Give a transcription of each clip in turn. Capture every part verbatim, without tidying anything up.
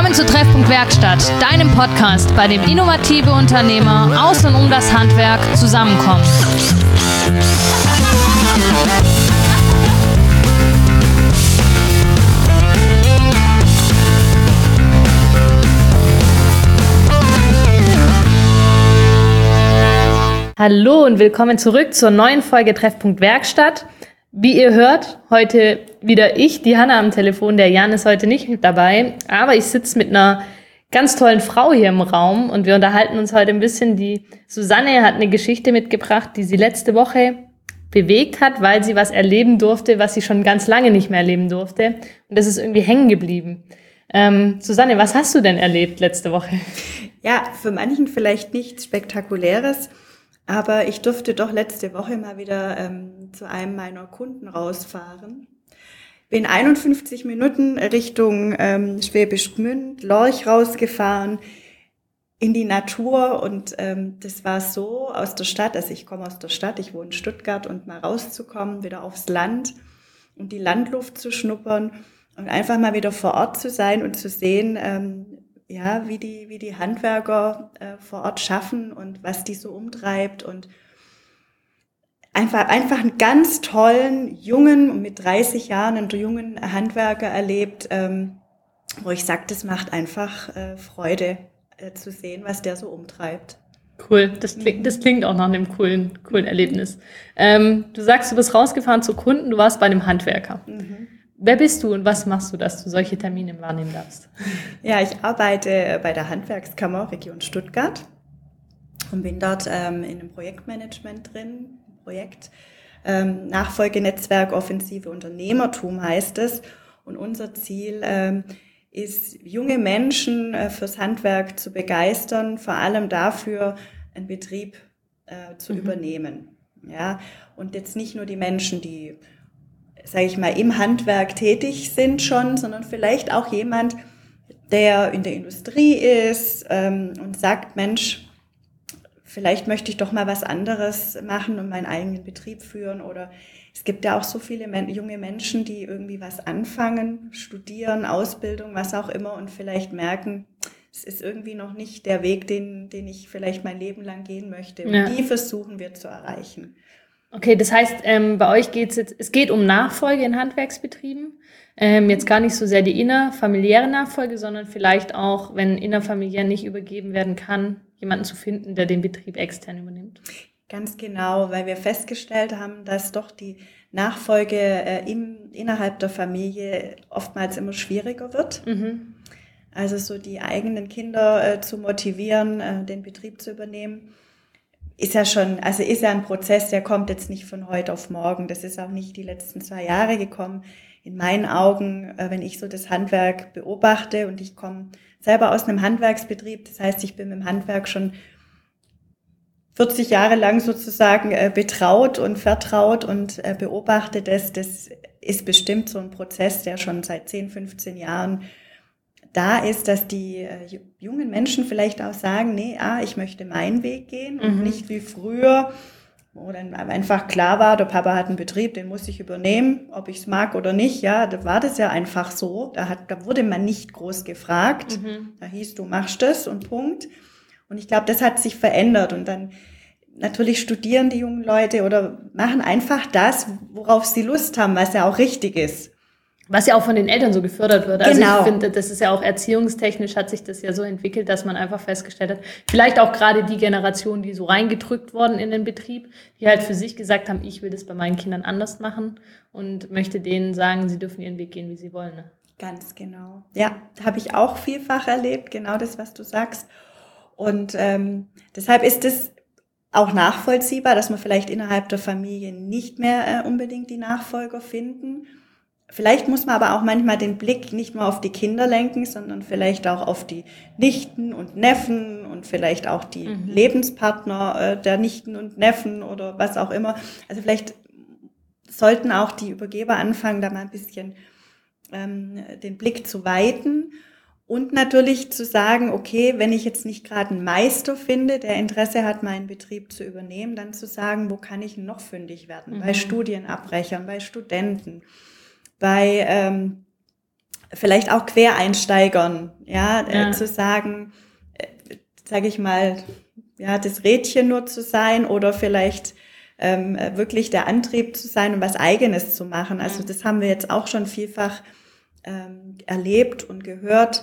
Willkommen zu Treffpunkt Werkstatt, deinem Podcast, bei dem innovative Unternehmer aus und um das Handwerk zusammenkommen. Hallo und willkommen zurück zur neuen Folge Treffpunkt Werkstatt. Wie ihr hört, heute wieder ich, die Hanna am Telefon. Der Jan ist heute nicht mit dabei, aber ich sitze mit einer ganz tollen Frau hier im Raum und wir unterhalten uns heute ein bisschen. Die Susanne hat eine Geschichte mitgebracht, die sie letzte Woche bewegt hat, weil sie was erleben durfte, was sie schon ganz lange nicht mehr erleben durfte. Und das ist irgendwie hängen geblieben. Ähm, Susanne, was hast du denn erlebt letzte Woche? Ja, für manchen vielleicht nichts Spektakuläres. Aber ich durfte doch letzte Woche mal wieder ähm, zu einem meiner Kunden rausfahren. Bin einundfünfzig Minuten Richtung ähm, Schwäbisch Gmünd, Lorch rausgefahren in die Natur und ähm, das war so aus der Stadt, also ich komme aus der Stadt, ich wohne in Stuttgart und mal rauszukommen, wieder aufs Land und die Landluft zu schnuppern und einfach mal wieder vor Ort zu sein und zu sehen, ähm, ja, wie die, wie die Handwerker äh, vor Ort schaffen und was die so umtreibt und einfach, einfach einen ganz tollen, jungen, mit dreißig Jahren einen jungen Handwerker erlebt, ähm, wo ich sage, das macht einfach äh, Freude äh, zu sehen, was der so umtreibt. Cool, das klingt, das klingt auch nach einem coolen, coolen Erlebnis. Ähm, du sagst, du bist rausgefahren zu Kunden, du warst bei einem Handwerker. Mhm. Wer bist du und was machst du, dass du solche Termine wahrnehmen darfst? Ja, ich arbeite bei der Handwerkskammer Region Stuttgart und bin dort ähm, in einem Projektmanagement drin. Projekt ähm, Nachfolgenetzwerk Offensive Unternehmertum heißt es. Und unser Ziel ähm, ist, junge Menschen äh, fürs Handwerk zu begeistern, vor allem dafür, einen Betrieb äh, zu mhm. übernehmen. Ja, und jetzt nicht nur die Menschen, die sage ich mal, im Handwerk tätig sind schon, sondern vielleicht auch jemand, der in der Industrie ist ähm, und sagt, Mensch, vielleicht möchte ich doch mal was anderes machen und meinen eigenen Betrieb führen. Oder es gibt ja auch so viele men- junge Menschen, die irgendwie was anfangen, studieren, Ausbildung, was auch immer und vielleicht merken, es ist irgendwie noch nicht der Weg, den, den ich vielleicht mein Leben lang gehen möchte. Und ja. Die versuchen wir zu erreichen. Okay, das heißt, ähm, bei euch geht es jetzt, es geht um Nachfolge in Handwerksbetrieben. Ähm, jetzt gar nicht so sehr die innerfamiliäre Nachfolge, sondern vielleicht auch, wenn innerfamiliär nicht übergeben werden kann, jemanden zu finden, der den Betrieb extern übernimmt. Ganz genau, weil wir festgestellt haben, dass doch die Nachfolge äh, im, innerhalb der Familie oftmals immer schwieriger wird. Mhm. Also so die eigenen Kinder äh, zu motivieren, äh, den Betrieb zu übernehmen. Ist ja schon, also ist ja ein Prozess, der kommt jetzt nicht von heute auf morgen. Das ist auch nicht die letzten zwei Jahre gekommen. In meinen Augen, wenn ich so das Handwerk beobachte und ich komme selber aus einem Handwerksbetrieb, das heißt, ich bin mit dem Handwerk schon vierzig Jahre lang sozusagen betraut und vertraut und beobachte das. Das ist bestimmt so ein Prozess, der schon seit zehn, fünfzehn Jahren da ist, dass die äh, jungen Menschen vielleicht auch sagen, nee, ah, ich möchte meinen Weg gehen und mhm. nicht wie früher, wo dann einfach klar war, der Papa hat einen Betrieb, den muss ich übernehmen, ob ich es mag oder nicht. Ja, da war das ja einfach so. Da, hat, da wurde man nicht groß gefragt. Mhm. Da hieß, du machst das und Punkt. Und ich glaube, das hat sich verändert. Und dann natürlich studieren die jungen Leute oder machen einfach das, worauf sie Lust haben, was ja auch richtig ist. Was ja auch von den Eltern so gefördert wird. Also genau. Ich finde, das ist ja auch erziehungstechnisch hat sich das ja so entwickelt, dass man einfach festgestellt hat, vielleicht auch gerade die Generation, die so reingedrückt worden in den Betrieb, die halt für sich gesagt haben, ich will das bei meinen Kindern anders machen und möchte denen sagen, sie dürfen ihren Weg gehen, wie sie wollen. Ne? Ganz genau. Ja, habe ich auch vielfach erlebt, genau das, was du sagst. Und ähm, deshalb ist es auch nachvollziehbar, dass man vielleicht innerhalb der Familie nicht mehr äh, unbedingt die Nachfolger finden. Vielleicht muss man aber auch manchmal den Blick nicht nur auf die Kinder lenken, sondern vielleicht auch auf die Nichten und Neffen und vielleicht auch die mhm. Lebenspartner äh, der Nichten und Neffen oder was auch immer. Also vielleicht sollten auch die Übergeber anfangen, da mal ein bisschen ähm, den Blick zu weiten und natürlich zu sagen, okay, wenn ich jetzt nicht gerade einen Meister finde, der Interesse hat, meinen Betrieb zu übernehmen, dann zu sagen, wo kann ich noch fündig werden? Mhm. Bei Studienabbrechern, bei Studenten, bei ähm, vielleicht auch Quereinsteigern, ja, ja. Äh, zu sagen, äh, sage ich mal, ja, das Rädchen nur zu sein oder vielleicht ähm, wirklich der Antrieb zu sein und was Eigenes zu machen. Also das haben wir jetzt auch schon vielfach ähm, erlebt und gehört,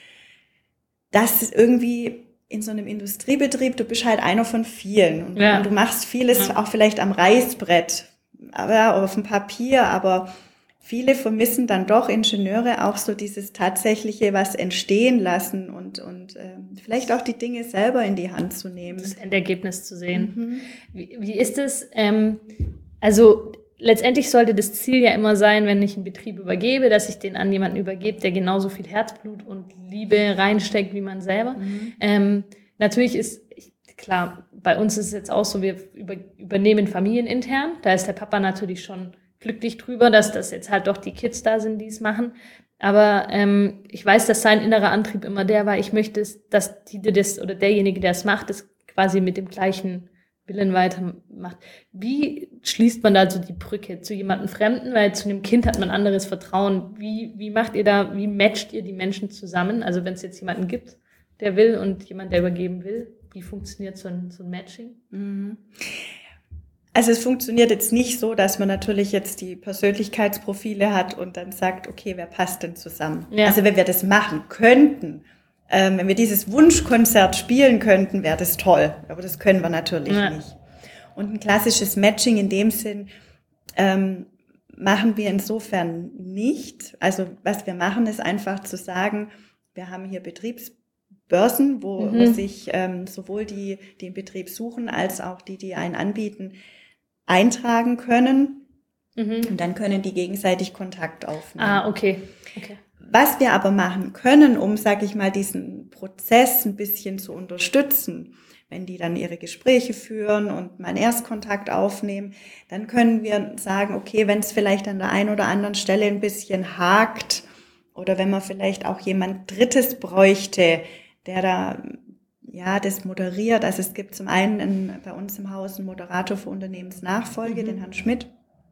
dass irgendwie in so einem Industriebetrieb, du bist halt einer von vielen und, ja. und du machst vieles ja. auch vielleicht am Reißbrett, aber auf dem Papier, aber viele vermissen dann doch Ingenieure auch so dieses tatsächliche was entstehen lassen und, und ähm, vielleicht auch die Dinge selber in die Hand zu nehmen. Das Endergebnis zu sehen. Mhm. Wie, wie ist es? Ähm, also letztendlich sollte das Ziel ja immer sein, wenn ich einen Betrieb übergebe, dass ich den an jemanden übergebe, der genauso viel Herzblut und Liebe reinsteckt wie man selber. Mhm. Ähm, natürlich ist, klar, bei uns ist es jetzt auch so, wir über, übernehmen familienintern. Da ist der Papa natürlich schon glücklich drüber, dass das jetzt halt doch die Kids da sind, die es machen. Aber ähm, ich weiß, dass sein innerer Antrieb immer der war, ich möchte, dass die, die das oder derjenige, der es macht, das quasi mit dem gleichen Willen weitermacht. Wie schließt man da so die Brücke zu jemandem Fremden? Weil zu einem Kind hat man anderes Vertrauen. Wie, wie macht ihr da, wie matcht ihr die Menschen zusammen? Also wenn es jetzt jemanden gibt, der will und jemand, der übergeben will, wie funktioniert so ein, so ein Matching? Mhm. Also es funktioniert jetzt nicht so, dass man natürlich jetzt die Persönlichkeitsprofile hat und dann sagt, okay, wer passt denn zusammen? Ja. Also wenn wir das machen könnten, ähm, wenn wir dieses Wunschkonzert spielen könnten, wäre das toll. Aber das können wir natürlich ja. nicht. Und ein klassisches Matching in dem Sinn ähm, machen wir insofern nicht. Also was wir machen, ist einfach zu sagen, wir haben hier Betriebsbörsen, wo, mhm. wo sich ähm, sowohl die, die den Betrieb suchen, als auch die, die einen anbieten, eintragen können. Mhm. Und dann können die gegenseitig Kontakt aufnehmen. Ah, okay. okay. Was wir aber machen können, um, sag ich mal, diesen Prozess ein bisschen zu unterstützen, wenn die dann ihre Gespräche führen und mal einen Erstkontakt aufnehmen, dann können wir sagen, okay, wenn es vielleicht an der einen oder anderen Stelle ein bisschen hakt oder wenn man vielleicht auch jemand Drittes bräuchte, der da ja das moderiert. Also es gibt zum einen in, bei uns im Haus einen Moderator für Unternehmensnachfolge, mhm. den Herrn Schmidt,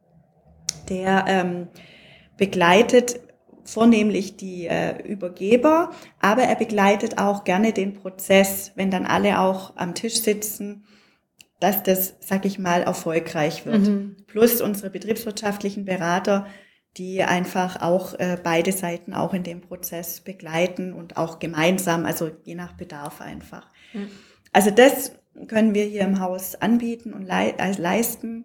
der ähm, begleitet vornehmlich die äh, Übergeber, aber er begleitet auch gerne den Prozess, wenn dann alle auch am Tisch sitzen, dass das, sag ich mal, erfolgreich wird. Mhm. Plus unsere betriebswirtschaftlichen Berater, die einfach auch äh, beide Seiten auch in dem Prozess begleiten und auch gemeinsam, also je nach Bedarf einfach. Mhm. Also das können wir hier im Haus anbieten und le- äh, leisten.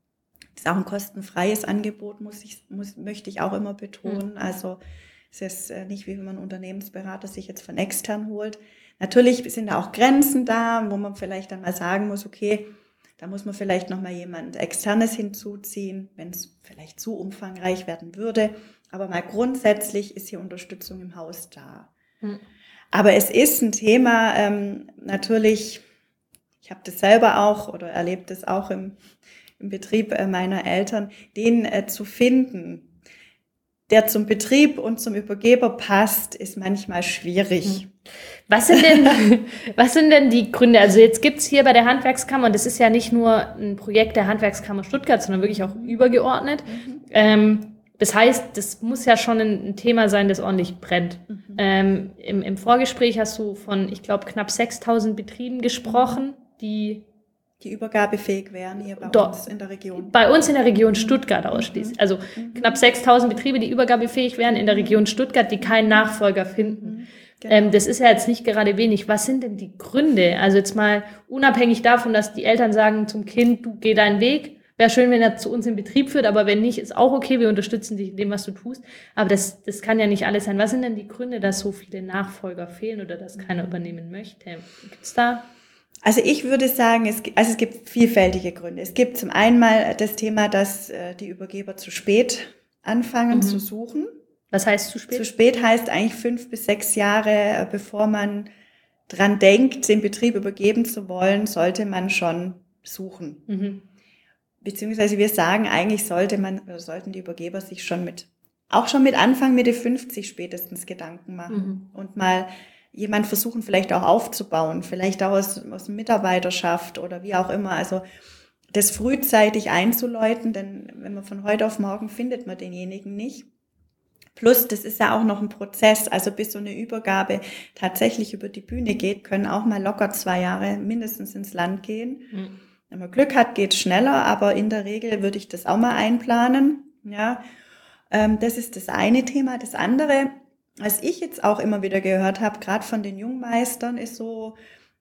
Das ist auch ein kostenfreies Angebot, muss ich, muss, möchte ich auch immer betonen. Mhm. Also es ist nicht wie wenn man einen Unternehmensberater sich jetzt von extern holt. Natürlich sind da auch Grenzen da, wo man vielleicht dann mal sagen muss, okay, da muss man vielleicht noch mal jemand Externes hinzuziehen, wenn es vielleicht zu umfangreich werden würde. Aber mal grundsätzlich ist hier Unterstützung im Haus da. Mhm. Aber es ist ein Thema, ähm, natürlich, ich habe das selber auch oder erlebe das auch im im Betrieb meiner Eltern, den äh, zu finden, der zum Betrieb und zum Übergeber passt, ist manchmal schwierig. Was sind denn, was sind denn die Gründe? Also jetzt gibt's hier bei der Handwerkskammer, und das ist ja nicht nur ein Projekt der Handwerkskammer Stuttgart, sondern wirklich auch übergeordnet. Mhm. Ähm, das heißt, das muss ja schon ein, ein Thema sein, das ordentlich brennt. Mhm. Ähm, im, Im Vorgespräch hast du von, ich glaube, knapp sechstausend Betrieben gesprochen, die die übergabefähig wären hier bei Dort, uns in der Region. Bei uns in der Region Stuttgart ausschließlich. Also mhm. knapp sechstausend Betriebe, die übergabefähig wären in der Region Stuttgart, die keinen Nachfolger finden. Mhm. Genau. Ähm, das ist ja jetzt nicht gerade wenig. Was sind denn die Gründe? Also jetzt mal unabhängig davon, dass die Eltern sagen zum Kind, du geh deinen Weg. Wäre schön, wenn er zu uns in Betrieb führt, aber wenn nicht, ist auch okay. Wir unterstützen dich in dem, was du tust. Aber das, das kann ja nicht alles sein. Was sind denn die Gründe, dass so viele Nachfolger fehlen oder dass keiner übernehmen möchte? Gibt's da? Also ich würde sagen, es, also es gibt vielfältige Gründe. Es gibt zum einen mal das Thema, dass äh, die Übergeber zu spät anfangen mhm. zu suchen. Was heißt zu spät? Zu spät heißt eigentlich fünf bis sechs Jahre, äh, bevor man dran denkt, den Betrieb übergeben zu wollen, sollte man schon suchen. Mhm. Beziehungsweise wir sagen, eigentlich sollte man, oder sollten die Übergeber sich schon mit, auch schon mit Anfang Mitte fünfzig spätestens Gedanken machen mhm. und mal jemand versuchen vielleicht auch aufzubauen, vielleicht auch aus, aus Mitarbeiterschaft oder wie auch immer. Also das frühzeitig einzuläuten, denn wenn man von heute auf morgen findet man denjenigen nicht. Plus, das ist ja auch noch ein Prozess, also bis so eine Übergabe tatsächlich über die Bühne geht, können auch mal locker zwei Jahre mindestens ins Land gehen. Mhm. Wenn man Glück hat, geht's schneller, aber in der Regel würde ich das auch mal einplanen. Ja, ähm, das ist das eine Thema. Das andere, was ich jetzt auch immer wieder gehört habe, gerade von den Jungmeistern, ist so,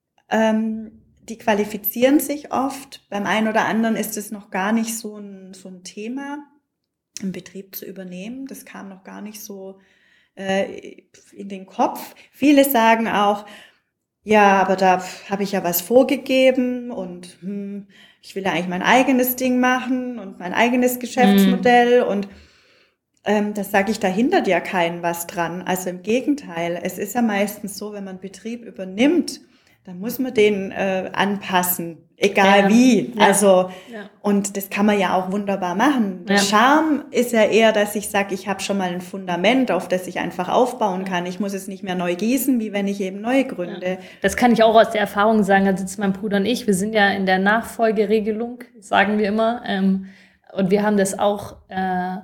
ähm, die qualifizieren sich oft. Beim einen oder anderen ist es noch gar nicht so ein, so ein Thema, einen Betrieb zu übernehmen. Das kam noch gar nicht so äh, in den Kopf. Viele sagen auch, ja, aber da habe ich ja was vorgegeben und hm, ich will ja eigentlich mein eigenes Ding machen und mein eigenes Geschäftsmodell. Mm. Und ähm, das sage ich, da hindert ja keinen was dran. Also im Gegenteil, es ist ja meistens so, wenn man einen Betrieb übernimmt, dann muss man den äh, anpassen, egal ja, wie. Ja, also ja. Und das kann man ja auch wunderbar machen. Der ja. Charme ist ja eher, dass ich sage, ich habe schon mal ein Fundament, auf das ich einfach aufbauen kann. Ich muss es nicht mehr neu gießen, wie wenn ich eben neu gründe. Ja. Das kann ich auch aus der Erfahrung sagen. Da sitzen mein Bruder und ich. Wir sind ja in der Nachfolgeregelung, sagen wir immer. Ähm, und wir haben das auch äh,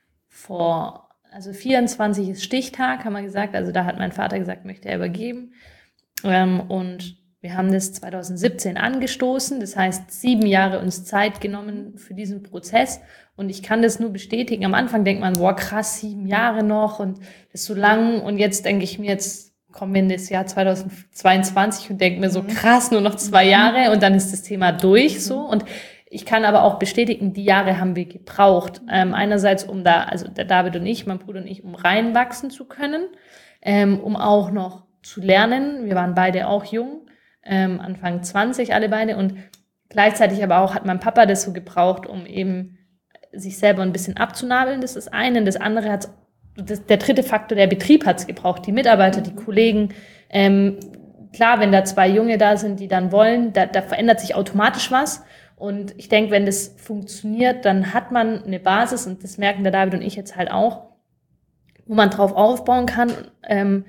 vor, also vierundzwanzig ist Stichtag, haben wir gesagt. Also da hat mein Vater gesagt, möchte er übergeben. Ähm, und wir haben das zwanzig siebzehn angestoßen, das heißt sieben Jahre uns Zeit genommen für diesen Prozess und ich kann das nur bestätigen. Am Anfang denkt man, boah krass, sieben Jahre noch und das ist so lang und jetzt denke ich mir, jetzt kommen wir in das Jahr zwanzig zweiundzwanzig und denke mir so krass, nur noch zwei Jahre und dann ist das Thema durch so und ich kann aber auch bestätigen, die Jahre haben wir gebraucht. Ähm, einerseits, um da, also der David und ich, mein Bruder und ich, um reinwachsen zu können, ähm, um auch noch zu lernen. Wir waren beide auch jung, ähm, Anfang zwanzig alle beide und gleichzeitig aber auch hat mein Papa das so gebraucht, um eben sich selber ein bisschen abzunabeln. Das ist eine. Das andere hat, das, der dritte Faktor, der Betrieb hat es gebraucht. Die Mitarbeiter, die Kollegen. Ähm, klar, wenn da zwei Junge da sind, die dann wollen, da, da verändert sich automatisch was. Und ich denke, wenn das funktioniert, dann hat man eine Basis und das merken der David und ich jetzt halt auch, wo man drauf aufbauen kann. Ähm,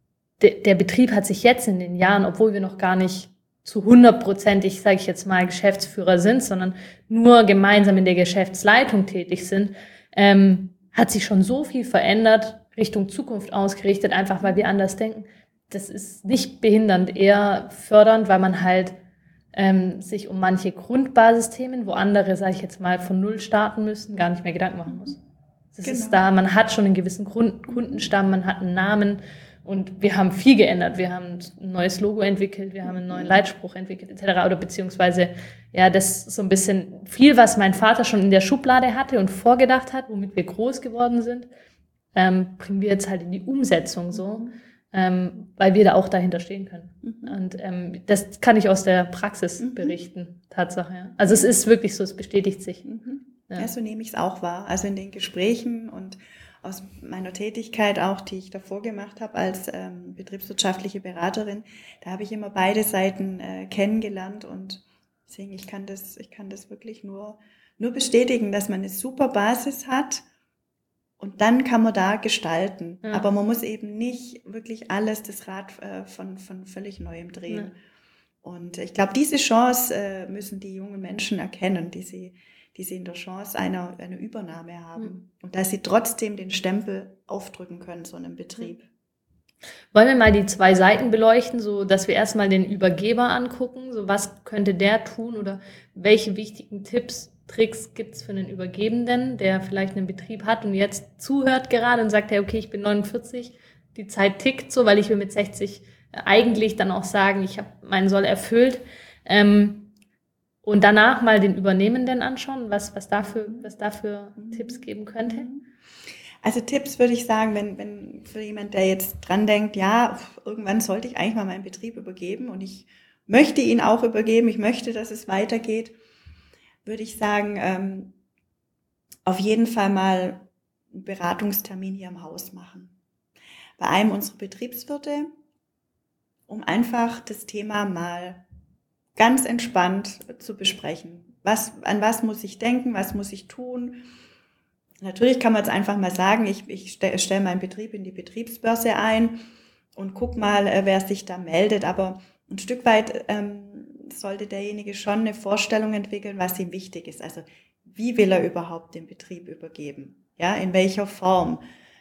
Der Betrieb hat sich jetzt in den Jahren, obwohl wir noch gar nicht zu hundertprozentig, sage ich jetzt mal, Geschäftsführer sind, sondern nur gemeinsam in der Geschäftsleitung tätig sind, ähm, hat sich schon so viel verändert, Richtung Zukunft ausgerichtet, einfach weil wir anders denken. Das ist nicht behindernd, eher fördernd, weil man halt ähm, sich um manche Grundbasisthemen, wo andere, sage ich jetzt mal, von Null starten müssen, gar nicht mehr Gedanken machen muss. Das genau. ist da, man hat schon einen gewissen Grund, Kundenstamm, man hat einen Namen. Und wir haben viel geändert. Wir haben ein neues Logo entwickelt, wir haben einen neuen Leitspruch entwickelt, et cetera. Oder beziehungsweise, ja, das ist so ein bisschen viel, was mein Vater schon in der Schublade hatte und vorgedacht hat, womit wir groß geworden sind, ähm, bringen wir jetzt halt in die Umsetzung so, ähm, weil wir da auch dahinter stehen können. Mhm. Und ähm, das kann ich aus der Praxis mhm. berichten, Tatsache. Ja. Also es ist wirklich so, es bestätigt sich. Mhm. Ja. Ja, so nehme ich es auch wahr. Also in den Gesprächen und aus meiner Tätigkeit auch, die ich davor gemacht habe als ähm, betriebswirtschaftliche Beraterin, da habe ich immer beide Seiten äh, kennengelernt und deswegen, ich kann das, ich kann das wirklich nur, nur bestätigen, dass man eine super Basis hat und dann kann man da gestalten. Ja. Aber man muss eben nicht wirklich alles, das Rad äh, von, von völlig Neuem drehen. Ja. Und ich glaube, diese Chance äh, müssen die jungen Menschen erkennen, die sie die sie in der Chance einer, einer Übernahme haben. Mhm. Und dass sie trotzdem den Stempel aufdrücken können, so einem Betrieb. Wollen wir mal die zwei Seiten beleuchten, so dass wir erstmal den Übergeber angucken, so was könnte der tun oder welche wichtigen Tipps, Tricks gibt es für einen Übergebenden, der vielleicht einen Betrieb hat und jetzt zuhört gerade und sagt, hey, okay, ich bin neunundvierzig, die Zeit tickt so, weil ich will mit sechzig eigentlich dann auch sagen, ich habe meinen Soll erfüllt. Ähm, Und danach mal den Übernehmenden anschauen, was, was dafür, was dafür mhm. Tipps geben könnte? Also Tipps würde ich sagen, wenn, wenn für jemand, der jetzt dran denkt, ja, irgendwann sollte ich eigentlich mal meinen Betrieb übergeben und ich möchte ihn auch übergeben, ich möchte, dass es weitergeht, würde ich sagen, ähm, auf jeden Fall mal einen Beratungstermin hier im Haus machen. Bei einem unserer Betriebswirte, um einfach das Thema mal ganz entspannt zu besprechen. Was, an was muss ich denken, was muss ich tun? Natürlich kann man jetzt einfach mal sagen, ich, ich stelle stell meinen Betrieb in die Betriebsbörse ein und guck mal, wer sich da meldet. Aber ein Stück weit ähm, sollte derjenige schon eine Vorstellung entwickeln, was ihm wichtig ist. Also wie will er überhaupt den Betrieb übergeben? Ja, in welcher Form?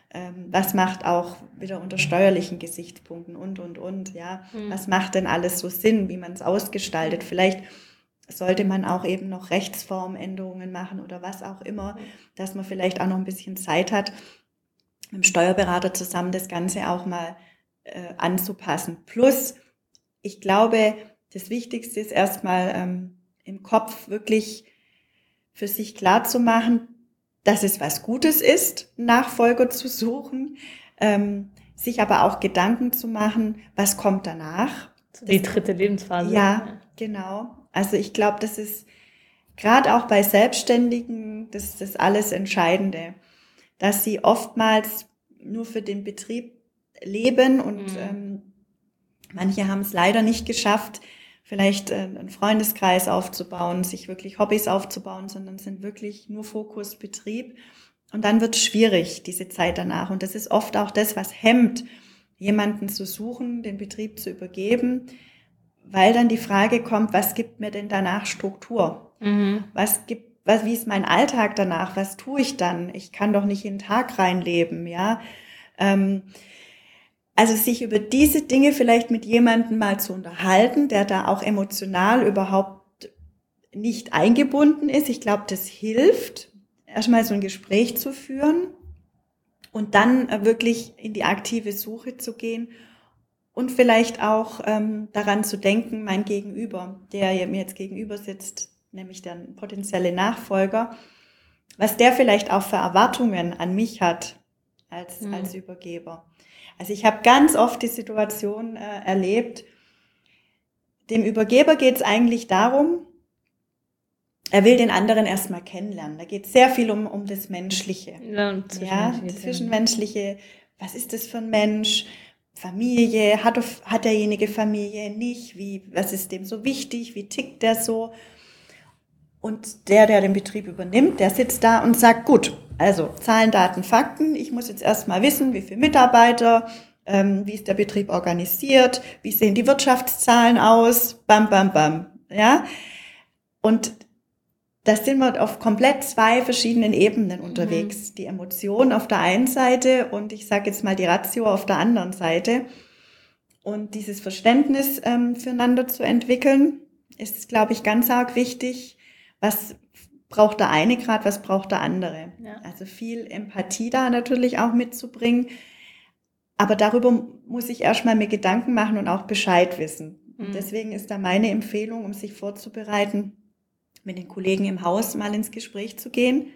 Ähm, was macht auch wieder unter steuerlichen Gesichtspunkten und, und, und, ja. Mhm. Was macht denn alles so Sinn, wie man es ausgestaltet? Vielleicht sollte man auch eben noch Rechtsformänderungen machen oder was auch immer, dass man vielleicht auch noch ein bisschen Zeit hat, mit dem Steuerberater zusammen das Ganze auch mal äh, anzupassen. Plus, ich glaube, das Wichtigste ist erstmal ähm, im Kopf wirklich für sich klar zu machen, dass es was Gutes ist, Nachfolger zu suchen, ähm, sich aber auch Gedanken zu machen, was kommt danach. Die dritte Lebensphase. Ja, genau. Also ich glaube, das ist gerade auch bei Selbstständigen, das ist das alles Entscheidende, dass sie oftmals nur für den Betrieb leben und mhm. ähm, manche haben es leider nicht geschafft, vielleicht einen Freundeskreis aufzubauen, sich wirklich Hobbys aufzubauen, sondern sind wirklich nur Fokus Betrieb. Und dann wird es schwierig, diese Zeit danach. Und das ist oft auch das, was hemmt, jemanden zu suchen, den Betrieb zu übergeben, weil dann die Frage kommt, was gibt mir denn danach Struktur? Mhm. Was gibt, was, wie ist mein Alltag danach? Was tue ich dann? Ich kann doch nicht in den Tag reinleben, ja. Ähm, Also sich über diese Dinge vielleicht mit jemandem mal zu unterhalten, der da auch emotional überhaupt nicht eingebunden ist. Ich glaube, das hilft, erstmal so ein Gespräch zu führen und dann wirklich in die aktive Suche zu gehen und vielleicht auch ähm, daran zu denken, mein Gegenüber, der mir jetzt gegenüber sitzt, nämlich der potenzielle Nachfolger, was der vielleicht auch für Erwartungen an mich hat als, mhm. als Übergeber. Also ich habe ganz oft die Situation äh, erlebt, dem Übergeber geht es eigentlich darum, er will den anderen erstmal kennenlernen. Da geht es sehr viel um, um das Menschliche. Ja, ja, das Zwischenmenschliche. Was ist das für ein Mensch? Familie, hat, hat derjenige Familie nicht? Wie, was ist dem so wichtig? Wie tickt der so? Und der, der den Betrieb übernimmt, der sitzt da und sagt, gut, also Zahlen, Daten, Fakten. Ich muss jetzt erstmal wissen, wie viele Mitarbeiter, ähm, wie ist der Betrieb organisiert, wie sehen die Wirtschaftszahlen aus, bam, bam, bam. Ja? Und da sind wir auf komplett zwei verschiedenen Ebenen unterwegs. Mhm. Die Emotion auf der einen Seite und ich sage jetzt mal die Ratio auf der anderen Seite. Und dieses Verständnis ähm, füreinander zu entwickeln, ist, glaube ich, ganz arg wichtig. Was braucht der eine gerade, was braucht der andere? Ja. Also viel Empathie da natürlich auch mitzubringen. Aber darüber muss ich erstmal mir Gedanken machen und auch Bescheid wissen. Mhm. Und deswegen ist da meine Empfehlung, um sich vorzubereiten, mit den Kollegen im Haus mal ins Gespräch zu gehen,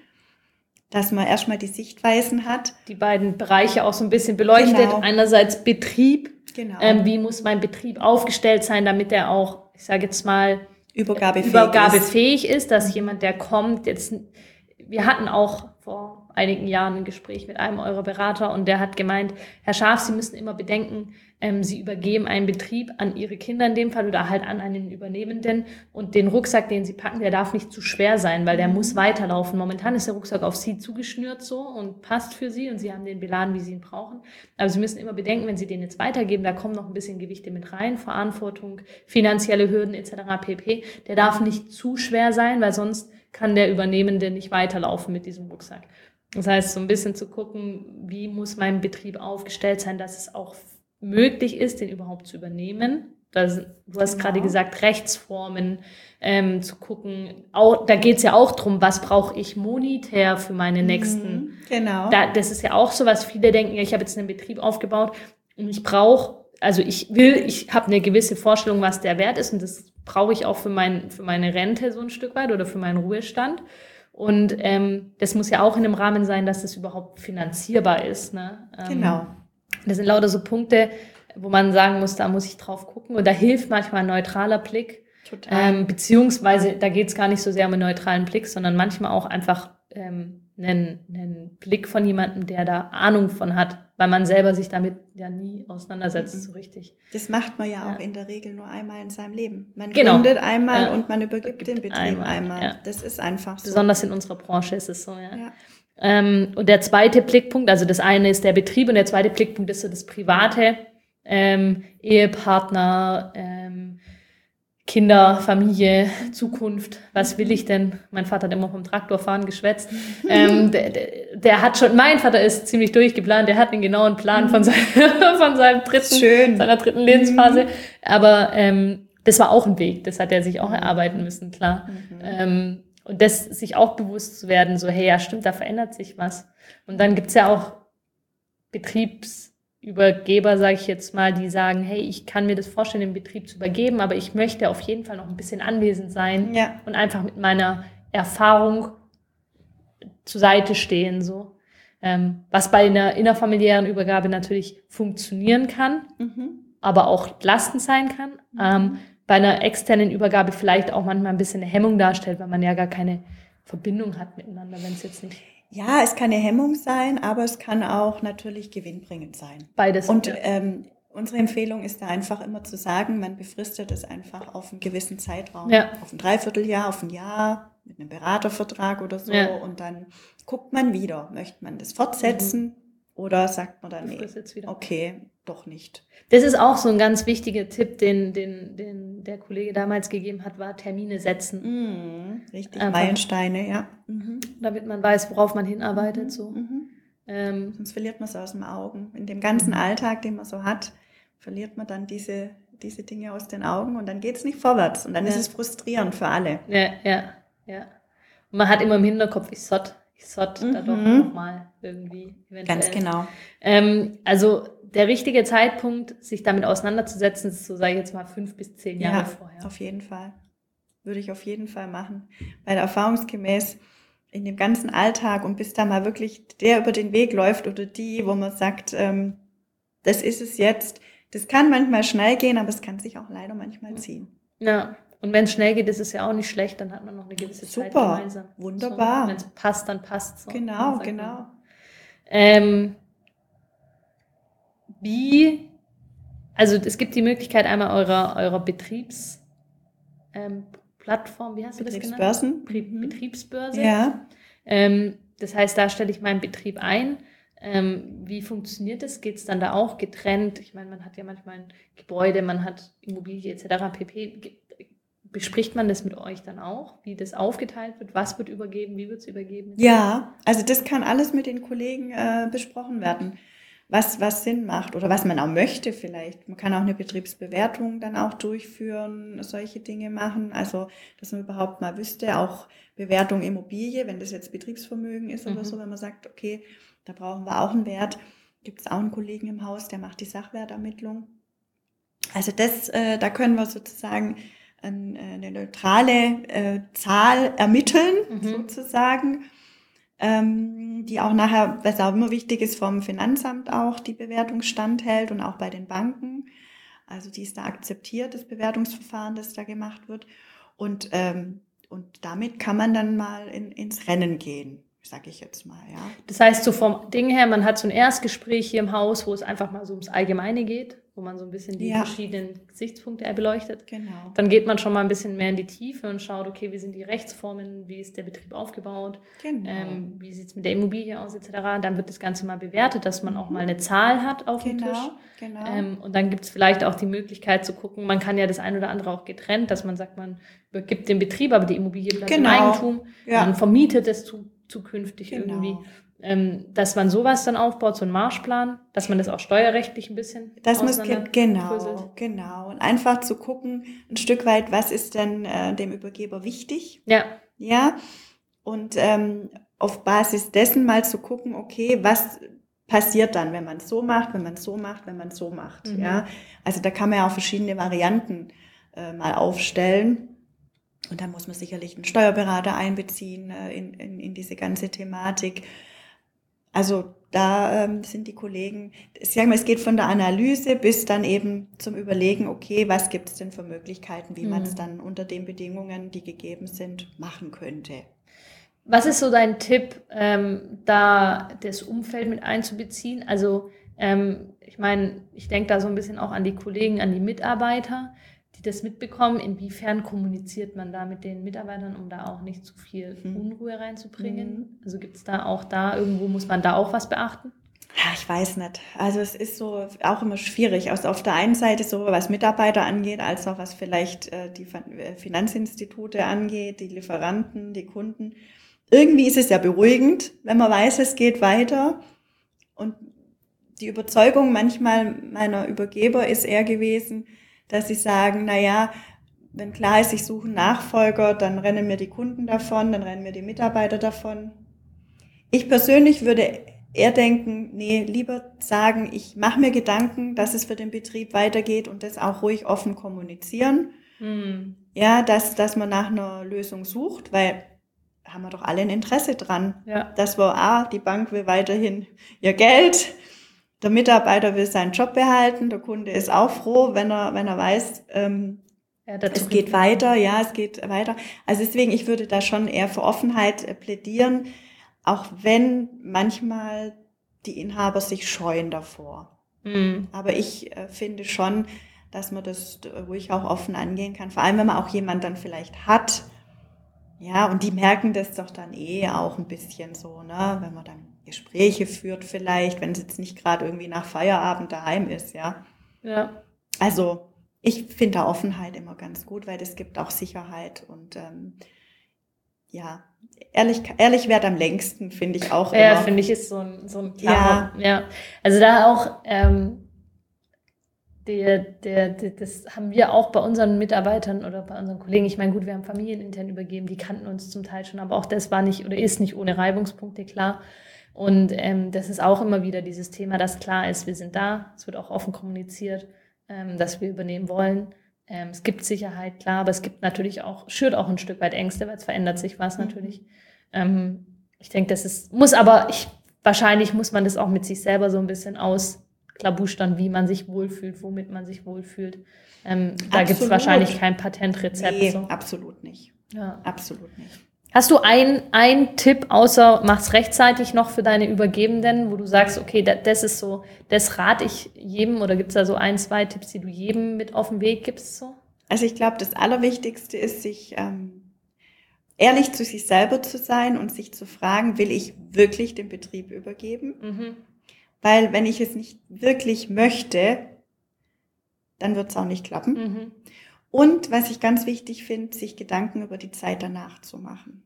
dass man erstmal die Sichtweisen hat. Die beiden Bereiche auch so ein bisschen beleuchtet. Genau. Einerseits Betrieb. Genau. Ähm, wie muss mein Betrieb aufgestellt sein, damit er auch, ich sage jetzt mal, Übergabefähig, übergabefähig ist, ist dass mhm. jemand, der kommt, jetzt, wir hatten auch vor einigen Jahren ein Gespräch mit einem eurer Berater und der hat gemeint, Herr Scharf, Sie müssen immer bedenken, ähm, Sie übergeben einen Betrieb an Ihre Kinder in dem Fall oder halt an einen Übernehmenden und den Rucksack, den Sie packen, der darf nicht zu schwer sein, weil der mhm. muss weiterlaufen. Momentan ist der Rucksack auf Sie zugeschnürt so und passt für Sie und Sie haben den beladen, wie Sie ihn brauchen. Aber Sie müssen immer bedenken, wenn Sie den jetzt weitergeben, da kommen noch ein bisschen Gewichte mit rein, Verantwortung, finanzielle Hürden et cetera pp. Der darf nicht zu schwer sein, weil sonst kann der Übernehmende nicht weiterlaufen mit diesem Rucksack. Das heißt, so ein bisschen zu gucken, wie muss mein Betrieb aufgestellt sein, dass es auch möglich ist, den überhaupt zu übernehmen. Das, du hast genau. gerade gesagt, Rechtsformen ähm, zu gucken. Auch, da geht's ja auch drum, was brauche ich monetär für meine nächsten. Mhm, genau. Da, das ist ja auch so, was viele denken, ja, ich habe jetzt einen Betrieb aufgebaut und ich brauche, also ich will, ich habe eine gewisse Vorstellung, was der Wert ist und das brauche ich auch für, mein, für meine Rente so ein Stück weit oder für meinen Ruhestand. Und ähm, das muss ja auch in einem Rahmen sein, dass das überhaupt finanzierbar ist. Ne? Ähm, genau. Das sind lauter so Punkte, wo man sagen muss, da muss ich drauf gucken. Und da hilft manchmal ein neutraler Blick. Total. Ähm, beziehungsweise, da geht es gar nicht so sehr um einen neutralen Blick, sondern manchmal auch einfach ähm, einen, einen Blick von jemandem, der da Ahnung von hat, weil man selber sich damit ja nie auseinandersetzt, mhm. so richtig. Das macht man ja, ja auch in der Regel nur einmal in seinem Leben. Man genau. gründet einmal ja. und man übergibt den Betrieb einmal. einmal. Ja. Das ist einfach so. Besonders in unserer Branche ist es so, ja. ja. Ähm, und der zweite Blickpunkt, also das eine ist der Betrieb und der zweite Blickpunkt ist so das Private, ähm, Ehepartner, ähm, Kinder, Familie, Zukunft, was will ich denn? Mein Vater hat immer vom Traktorfahren geschwätzt. ähm, der, der, der hat schon, mein Vater ist ziemlich durchgeplant, der hat einen genauen Plan von, sein, von seinem dritten, Schön. seiner dritten Lebensphase. Aber ähm, das war auch ein Weg, das hat er sich auch erarbeiten müssen, klar. Mhm. Ähm, und das sich auch bewusst zu werden, so, hey, ja stimmt, da verändert sich was. Und dann gibt's ja auch Betriebsübergeber, sage ich jetzt mal, die sagen, hey, ich kann mir das vorstellen, den Betrieb zu übergeben, aber ich möchte auf jeden Fall noch ein bisschen anwesend sein ja. und einfach mit meiner Erfahrung zur Seite stehen, so. Ähm, was bei einer innerfamiliären Übergabe natürlich funktionieren kann, mhm. aber auch belastend sein kann. Mhm. Ähm, bei einer externen Übergabe vielleicht auch manchmal ein bisschen eine Hemmung darstellt, weil man ja gar keine Verbindung hat miteinander, wenn es jetzt nicht... Ja, es kann eine Hemmung sein, aber es kann auch natürlich gewinnbringend sein. Beides. Und ja. ähm, unsere Empfehlung ist da einfach immer zu sagen, man befristet es einfach auf einen gewissen Zeitraum, ja. auf ein Dreivierteljahr, auf ein Jahr, mit einem Beratervertrag oder so. Ja. Und dann guckt man wieder, möchte man das fortsetzen mhm. oder sagt man dann, nee, okay, doch nicht. Das ist auch so ein ganz wichtiger Tipp, den, den, den der Kollege damals gegeben hat, war Termine setzen. Mhm, richtig, einfach. Meilensteine, ja. Mhm. Damit man weiß, worauf man hinarbeitet. Mhm. So. Mhm. Ähm, Sonst verliert man es aus den Augen. In dem ganzen mhm. Alltag, den man so hat, verliert man dann diese, diese Dinge aus den Augen und dann geht es nicht vorwärts. Und dann ja. ist es frustrierend für alle. Ja, ja, ja. Und man hat immer im Hinterkopf, ich sollte ich sollte mhm. da doch nochmal irgendwie eventuell. Ganz genau. Ähm, also der richtige Zeitpunkt, sich damit auseinanderzusetzen, ist so, sage ich jetzt mal, fünf bis zehn Jahre ja, vorher. Auf jeden Fall. Würde ich auf jeden Fall machen. Weil erfahrungsgemäß in dem ganzen Alltag und bis da mal wirklich der über den Weg läuft oder die, wo man sagt, ähm, das ist es jetzt. Das kann manchmal schnell gehen, aber es kann sich auch leider manchmal ziehen. Ja, und wenn es schnell geht, ist es ja auch nicht schlecht, dann hat man noch eine gewisse Super, Zeit gemeinsam. Wunderbar. So, wenn es passt, dann passt es. So. Genau, genau. Ähm, wie, also es gibt die Möglichkeit einmal eurer, eurer Betriebs, ähm, Plattform, wie hast du das genannt? Betriebsbörsen. Mhm. Betriebsbörse. Ja. Ähm, das heißt, da stelle ich meinen Betrieb ein. Ähm, wie funktioniert das? Geht es dann da auch getrennt? Ich meine, man hat ja manchmal ein Gebäude, man hat Immobilie et cetera pp. Bespricht man das mit euch dann auch, wie das aufgeteilt wird? Was wird übergeben? Wie wird es übergeben? Ja, also das kann alles mit den Kollegen äh, besprochen werden, was, was Sinn macht oder was man auch möchte vielleicht. Man kann auch eine Betriebsbewertung dann auch durchführen, solche Dinge machen. Also, dass man überhaupt mal wüsste, auch Bewertung Immobilie, wenn das jetzt Betriebsvermögen ist mhm. oder so, wenn man sagt, okay, da brauchen wir auch einen Wert. Gibt es auch einen Kollegen im Haus, der macht die Sachwertermittlung. Also das, äh, da können wir sozusagen eine neutrale äh, Zahl ermitteln, mhm. sozusagen, ähm, die auch nachher, was auch immer wichtig ist, vom Finanzamt auch die Bewertung standhält und auch bei den Banken. Also die ist da akzeptiert, das Bewertungsverfahren, das da gemacht wird. Und, ähm, und damit kann man dann mal in, ins Rennen gehen, sag ich jetzt mal. Ja. Das heißt, so vom Ding her, man hat so ein Erstgespräch hier im Haus, wo es einfach mal so ums Allgemeine geht, wo man so ein bisschen die ja. verschiedenen Gesichtspunkte beleuchtet. Genau. Dann geht man schon mal ein bisschen mehr in die Tiefe und schaut, okay, wie sind die Rechtsformen, wie ist der Betrieb aufgebaut, genau. ähm, wie sieht es mit der Immobilie aus, et cetera. Dann wird das Ganze mal bewertet, dass man auch mal eine Zahl hat auf genau. dem Tisch. Genau. Ähm, und dann gibt es vielleicht auch die Möglichkeit zu gucken, man kann ja das ein oder andere auch getrennt, dass man sagt, man übergibt den Betrieb, aber die Immobilie bleibt genau. im Eigentum. Ja. Man vermietet es zu, zukünftig genau. irgendwie. Ähm, dass man sowas dann aufbaut, so einen Marschplan, dass man das auch steuerrechtlich ein bisschen das muss genau, genau. Und einfach zu gucken, ein Stück weit, was ist denn äh, dem Übergeber wichtig? Ja. Ja. Und ähm, auf Basis dessen mal zu gucken, okay, was passiert dann, wenn man es so macht, wenn man es so macht, wenn man es so macht. Mhm. Ja. Also da kann man ja auch verschiedene Varianten äh, mal aufstellen. Und dann muss man sicherlich einen Steuerberater einbeziehen äh, in, in, in diese ganze Thematik. Also da ähm, sind die Kollegen, ich sage mal, es geht von der Analyse bis dann eben zum Überlegen, okay, was gibt es denn für Möglichkeiten, wie mhm. man es dann unter den Bedingungen, die gegeben sind, machen könnte. Was ist so dein Tipp, ähm, da das Umfeld mit einzubeziehen? Also ähm, ich meine, ich denke da so ein bisschen auch an die Kollegen, an die Mitarbeiter, die das mitbekommen. Inwiefern kommuniziert man da mit den Mitarbeitern, um da auch nicht zu viel Unruhe reinzubringen? Mhm. Also gibt es da auch da, irgendwo muss man da auch was beachten? Ja, ich weiß nicht. Also es ist so auch immer schwierig. Also auf der einen Seite so, was Mitarbeiter angeht, als auch was vielleicht äh, die Finanzinstitute angeht, die Lieferanten, die Kunden. Irgendwie ist es ja beruhigend, wenn man weiß, es geht weiter. Und die Überzeugung manchmal meiner Übergeber ist eher gewesen, dass sie sagen, na ja, wenn klar ist, ich suche einen Nachfolger, dann rennen mir die Kunden davon, dann rennen mir die Mitarbeiter davon. Ich persönlich würde eher denken, nee, lieber sagen, ich mache mir Gedanken, dass es für den Betrieb weitergeht und das auch ruhig offen kommunizieren. Mhm. Ja, dass, dass man nach einer Lösung sucht, weil haben wir doch alle ein Interesse dran. Ja. Dass wir, ah, die Bank will weiterhin ihr Geld, der Mitarbeiter will seinen Job behalten, der Kunde ist auch froh, wenn er, wenn er weiß, ähm, ja, es geht weiter, ja, es geht weiter. Also deswegen, ich würde da schon eher für Offenheit äh, plädieren, auch wenn manchmal die Inhaber sich scheuen davor. Mhm. Aber ich äh, finde schon, dass man das ruhig auch offen angehen kann. Vor allem, wenn man auch jemanden dann vielleicht hat. Ja, und die merken das doch dann eh auch ein bisschen so, ne? Wenn man dann Gespräche führt vielleicht, wenn es jetzt nicht gerade irgendwie nach Feierabend daheim ist, ja. Ja. Also ich finde da Offenheit immer ganz gut, weil das gibt auch Sicherheit und ähm, ja, ehrlich, ehrlich wert am längsten, finde ich auch immer. Ja, finde ich, ist so ein, so ein klarer, ja. ja. Also da auch, ähm, der, der, der, das haben wir auch bei unseren Mitarbeitern oder bei unseren Kollegen. Ich meine, gut, wir haben familienintern übergeben, die kannten uns zum Teil schon, aber auch das war nicht oder ist nicht ohne Reibungspunkte, klar. Und ähm, das ist auch immer wieder dieses Thema, dass klar ist, wir sind da, es wird auch offen kommuniziert, ähm, dass wir übernehmen wollen. Ähm, es gibt Sicherheit, klar, aber es gibt natürlich auch, schürt auch ein Stück weit Ängste, weil es verändert sich was mhm. natürlich. Ähm, ich denke, das ist, muss aber, ich, wahrscheinlich muss man das auch mit sich selber so ein bisschen ausklabustern, wie man sich wohlfühlt, womit man sich wohlfühlt. Ähm, da gibt es wahrscheinlich kein Patentrezept. Nee, so. absolut nicht. Ja. Absolut nicht. Hast du einen, einen Tipp, außer mach's rechtzeitig noch für deine Übergebenden, wo du sagst, okay, das ist so, das rate ich jedem, oder gibt's da so ein, zwei Tipps, die du jedem mit auf den Weg gibst? So? Also ich glaube, das Allerwichtigste ist, sich ähm, ehrlich zu sich selber zu sein und sich zu fragen, will ich wirklich den Betrieb übergeben? Mhm. Weil wenn ich es nicht wirklich möchte, dann wird's auch nicht klappen. Mhm. Und was ich ganz wichtig finde, sich Gedanken über die Zeit danach zu machen.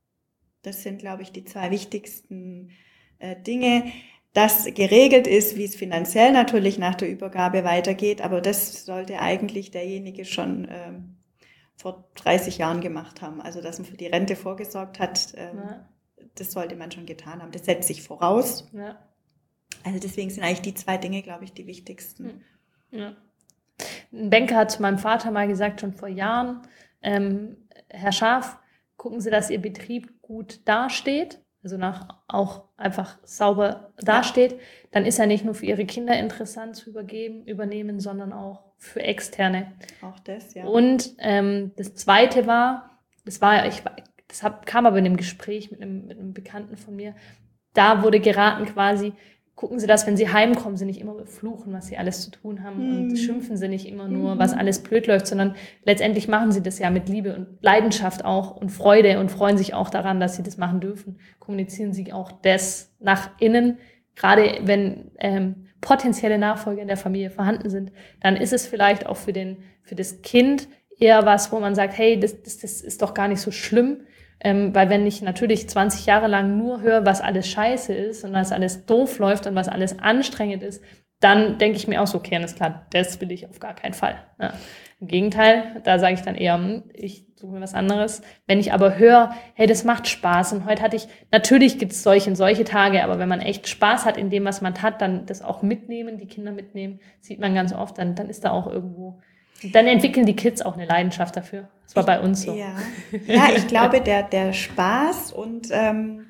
Das sind, glaube ich, die zwei wichtigsten äh, Dinge, dass geregelt ist, wie es finanziell natürlich nach der Übergabe weitergeht, aber das sollte eigentlich derjenige schon ähm, vor dreißig Jahren gemacht haben. Also, dass man für die Rente vorgesorgt hat, ähm, ja. das sollte man schon getan haben. Das setzt sich voraus. Ja. Also deswegen sind eigentlich die zwei Dinge, glaube ich, die wichtigsten. Ja. Ein Banker hat zu meinem Vater mal gesagt, schon vor Jahren, ähm, Herr Scharf, gucken Sie, dass Ihr Betrieb gut dasteht, also nach auch einfach sauber dasteht, ja. Dann ist er nicht nur für Ihre Kinder interessant zu übergeben, übernehmen, sondern auch für Externe. Auch das, ja. Und ähm, das Zweite war, das war, ich, das hab, kam aber in einem Gespräch mit einem, mit einem Bekannten von mir, da wurde geraten quasi, gucken Sie, dass, wenn Sie heimkommen, Sie nicht immer fluchen, was Sie alles zu tun haben mm. und schimpfen Sie nicht immer nur, mm. was alles blöd läuft, sondern letztendlich machen Sie das ja mit Liebe und Leidenschaft auch und Freude und freuen sich auch daran, dass Sie das machen dürfen. Kommunizieren Sie auch das nach innen, gerade wenn ähm, potenzielle Nachfolger in der Familie vorhanden sind, dann ist es vielleicht auch für den für das Kind eher was, wo man sagt, hey, das, das, das ist doch gar nicht so schlimm. Ähm, weil wenn ich natürlich zwanzig Jahre lang nur höre, was alles scheiße ist und was alles doof läuft und was alles anstrengend ist, dann denke ich mir auch so, okay, alles klar, das will ich auf gar keinen Fall. Ja. Im Gegenteil, da sage ich dann eher, ich suche mir was anderes. Wenn ich aber höre, hey, das macht Spaß und heute hatte ich, natürlich gibt es solche und solche Tage, aber wenn man echt Spaß hat in dem, was man hat, dann das auch mitnehmen, die Kinder mitnehmen, sieht man ganz oft, dann, dann ist da auch irgendwo, dann entwickeln die Kids auch eine Leidenschaft dafür. Das war bei uns so. Ja, ja ich glaube, der, der Spaß und ähm,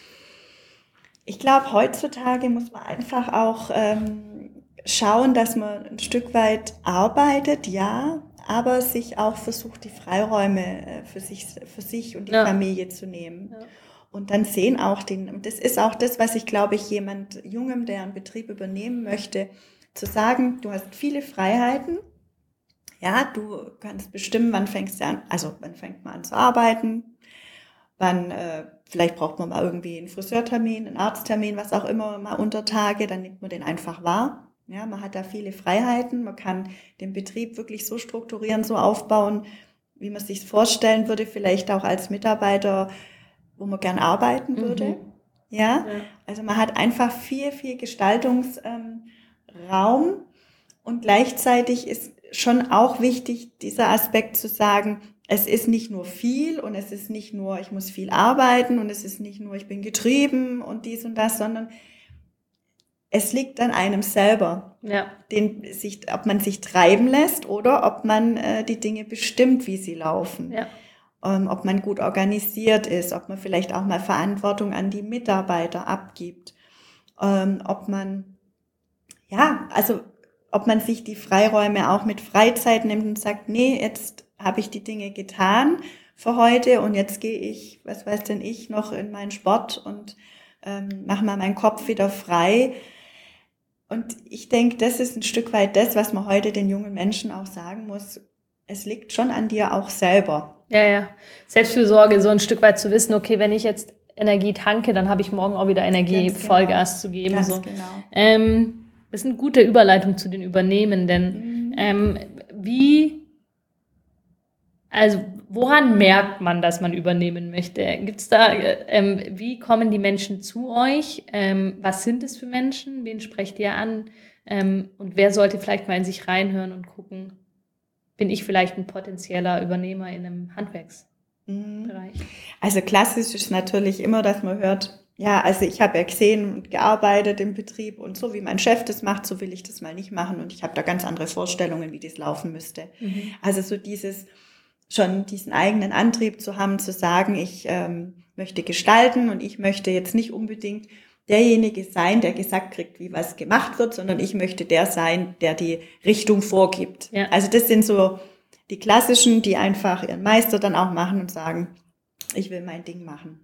ich glaube, heutzutage muss man einfach auch ähm, schauen, dass man ein Stück weit arbeitet, ja, aber sich auch versucht, die Freiräume für sich, für sich und die ja. Familie zu nehmen. Ja. Und dann sehen auch den, und das ist auch das, was ich glaube ich jemand Jungem, der einen Betrieb übernehmen möchte, zu sagen, du hast viele Freiheiten. Ja, du kannst bestimmen, wann fängst du an, also wann fängt man an zu arbeiten, wann äh, vielleicht braucht man mal irgendwie einen Friseurtermin, einen Arzttermin, was auch immer, mal unter Tage, dann nimmt man den einfach wahr. Ja, man hat da viele Freiheiten, man kann den Betrieb wirklich so strukturieren, so aufbauen, wie man es sich vorstellen würde, vielleicht auch als Mitarbeiter, wo man gern arbeiten würde. Mhm. Ja? ja, also man hat einfach viel, viel Gestaltungsraum ähm, und gleichzeitig ist schon auch wichtig, dieser Aspekt zu sagen, es ist nicht nur viel und es ist nicht nur, ich muss viel arbeiten und es ist nicht nur, ich bin getrieben und dies und das, sondern es liegt an einem selber, ja. den, sich, ob man sich treiben lässt oder ob man äh, die Dinge bestimmt, wie sie laufen. Ja. Ähm, ob man gut organisiert ist, ob man vielleicht auch mal Verantwortung an die Mitarbeiter abgibt. Ähm, ob man, ja, also ob man sich die Freiräume auch mit Freizeit nimmt und sagt, nee, jetzt habe ich die Dinge getan für heute und jetzt gehe ich, was weiß denn ich, noch in meinen Sport und ähm, mache mal meinen Kopf wieder frei. Und ich denke, das ist ein Stück weit das, was man heute den jungen Menschen auch sagen muss. Es liegt schon an dir auch selber. Ja, ja. Selbstfürsorge, so ein Stück weit zu wissen, okay, wenn ich jetzt Energie tanke, dann habe ich morgen auch wieder Energie, Ganz Vollgas genau. zu geben. Ganz so. genau. Ähm, das ist eine gute Überleitung zu den Übernehmenden. Mhm. Ähm, wie, also woran merkt man, dass man übernehmen möchte? Gibt's da, ähm, wie kommen die Menschen zu euch? Ähm, was sind es für Menschen? Wen sprecht ihr an? Ähm, und wer sollte vielleicht mal in sich reinhören und gucken, bin ich vielleicht ein potenzieller Übernehmer in einem Handwerksbereich? Also klassisch ist natürlich immer, dass man hört, ja, also ich habe ja gesehen und gearbeitet im Betrieb und so wie mein Chef das macht, so will ich das mal nicht machen und ich habe da ganz andere Vorstellungen, wie das laufen müsste. Mhm. Also so dieses, schon diesen eigenen Antrieb zu haben, zu sagen, ich ähm, möchte gestalten und ich möchte jetzt nicht unbedingt derjenige sein, der gesagt kriegt, wie was gemacht wird, sondern ich möchte der sein, der die Richtung vorgibt. Ja. Also das sind so die klassischen, die einfach ihren Meister dann auch machen und sagen, ich will mein Ding machen.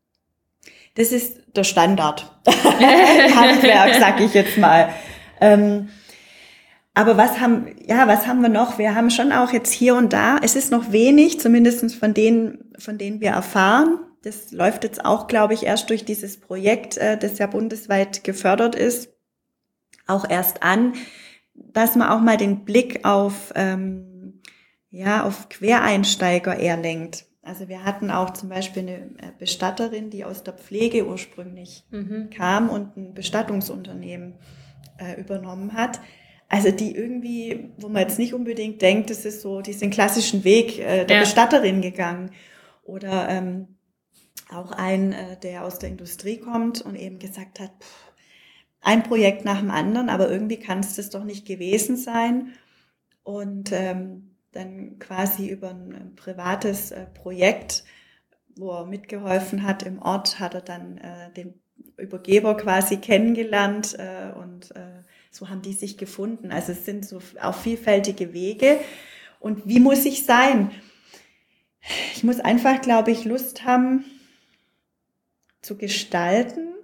Das ist der Standard. Handwerk, sag ich jetzt mal. Ähm, aber was haben, ja, was haben wir noch? Wir haben schon auch jetzt hier und da, es ist noch wenig, zumindest von denen, von denen wir erfahren. Das läuft jetzt auch, glaube ich, erst durch dieses Projekt, äh, das ja bundesweit gefördert ist, auch erst an, dass man auch mal den Blick auf, ähm, ja, auf Quereinsteiger eher lenkt. Also wir hatten auch zum Beispiel eine Bestatterin, die aus der Pflege ursprünglich mhm. kam und ein Bestattungsunternehmen äh, übernommen hat. Also die irgendwie, wo man jetzt nicht unbedingt denkt, das ist so diesen klassischen Weg äh, der ja. Bestatterin gegangen. Oder ähm, auch ein, äh, der aus der Industrie kommt und eben gesagt hat, pff, ein Projekt nach dem anderen, aber irgendwie kann es das doch nicht gewesen sein. Und ähm, dann quasi über ein, ein privates äh, Projekt, wo er mitgeholfen hat im Ort, hat er dann äh, den Übergeber quasi kennengelernt äh, und äh, so haben die sich gefunden. Also es sind so auch vielfältige Wege. Und wie muss ich sein? Ich muss einfach, glaube ich, Lust haben zu gestalten,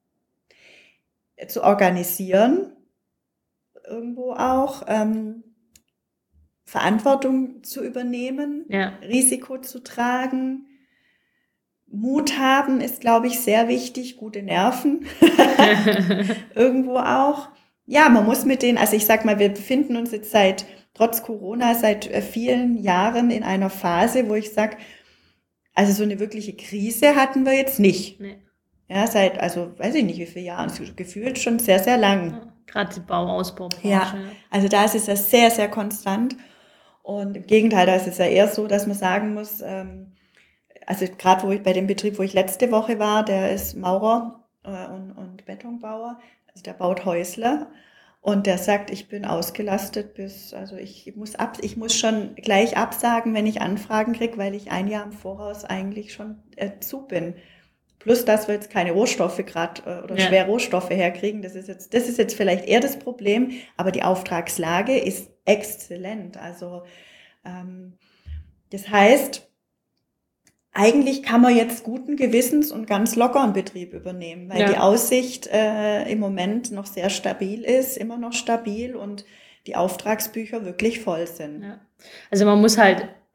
zu organisieren, irgendwo auch, ähm, Verantwortung zu übernehmen, ja. Risiko zu tragen. Mut haben ist, glaube ich, sehr wichtig, gute Nerven irgendwo auch. Ja, man muss mit denen, also ich sag mal, wir befinden uns jetzt seit, trotz Corona, seit vielen Jahren in einer Phase, wo ich sag, also so eine wirkliche Krise hatten wir jetzt nicht. Nee. Ja, seit, also weiß ich nicht wie viele Jahren, gefühlt schon sehr, sehr lang. Ja, gerade die Bauausbaubranche. Ja, also da ist es ja sehr, sehr konstant. Und im Gegenteil, da ist es ja eher so, dass man sagen muss, ähm, also gerade wo ich bei dem Betrieb, wo ich letzte Woche war, der ist Maurer äh, und, und Betonbauer, also der baut Häusle und der sagt, ich bin ausgelastet bis, also ich muss ab, ich muss schon gleich absagen, wenn ich Anfragen kriege, weil ich ein Jahr im Voraus eigentlich schon äh, zu bin. Plus, dass wir jetzt keine Rohstoffe gerade äh, oder ja. schwer Rohstoffe herkriegen, das ist jetzt, das ist jetzt vielleicht eher das Problem, aber die Auftragslage ist exzellent. Also ähm, das heißt, eigentlich kann man jetzt guten Gewissens und ganz locker einen Betrieb übernehmen, weil ja. die Aussicht äh, im Moment noch sehr stabil ist, immer noch stabil und die Auftragsbücher wirklich voll sind. Ja. Also man muss halt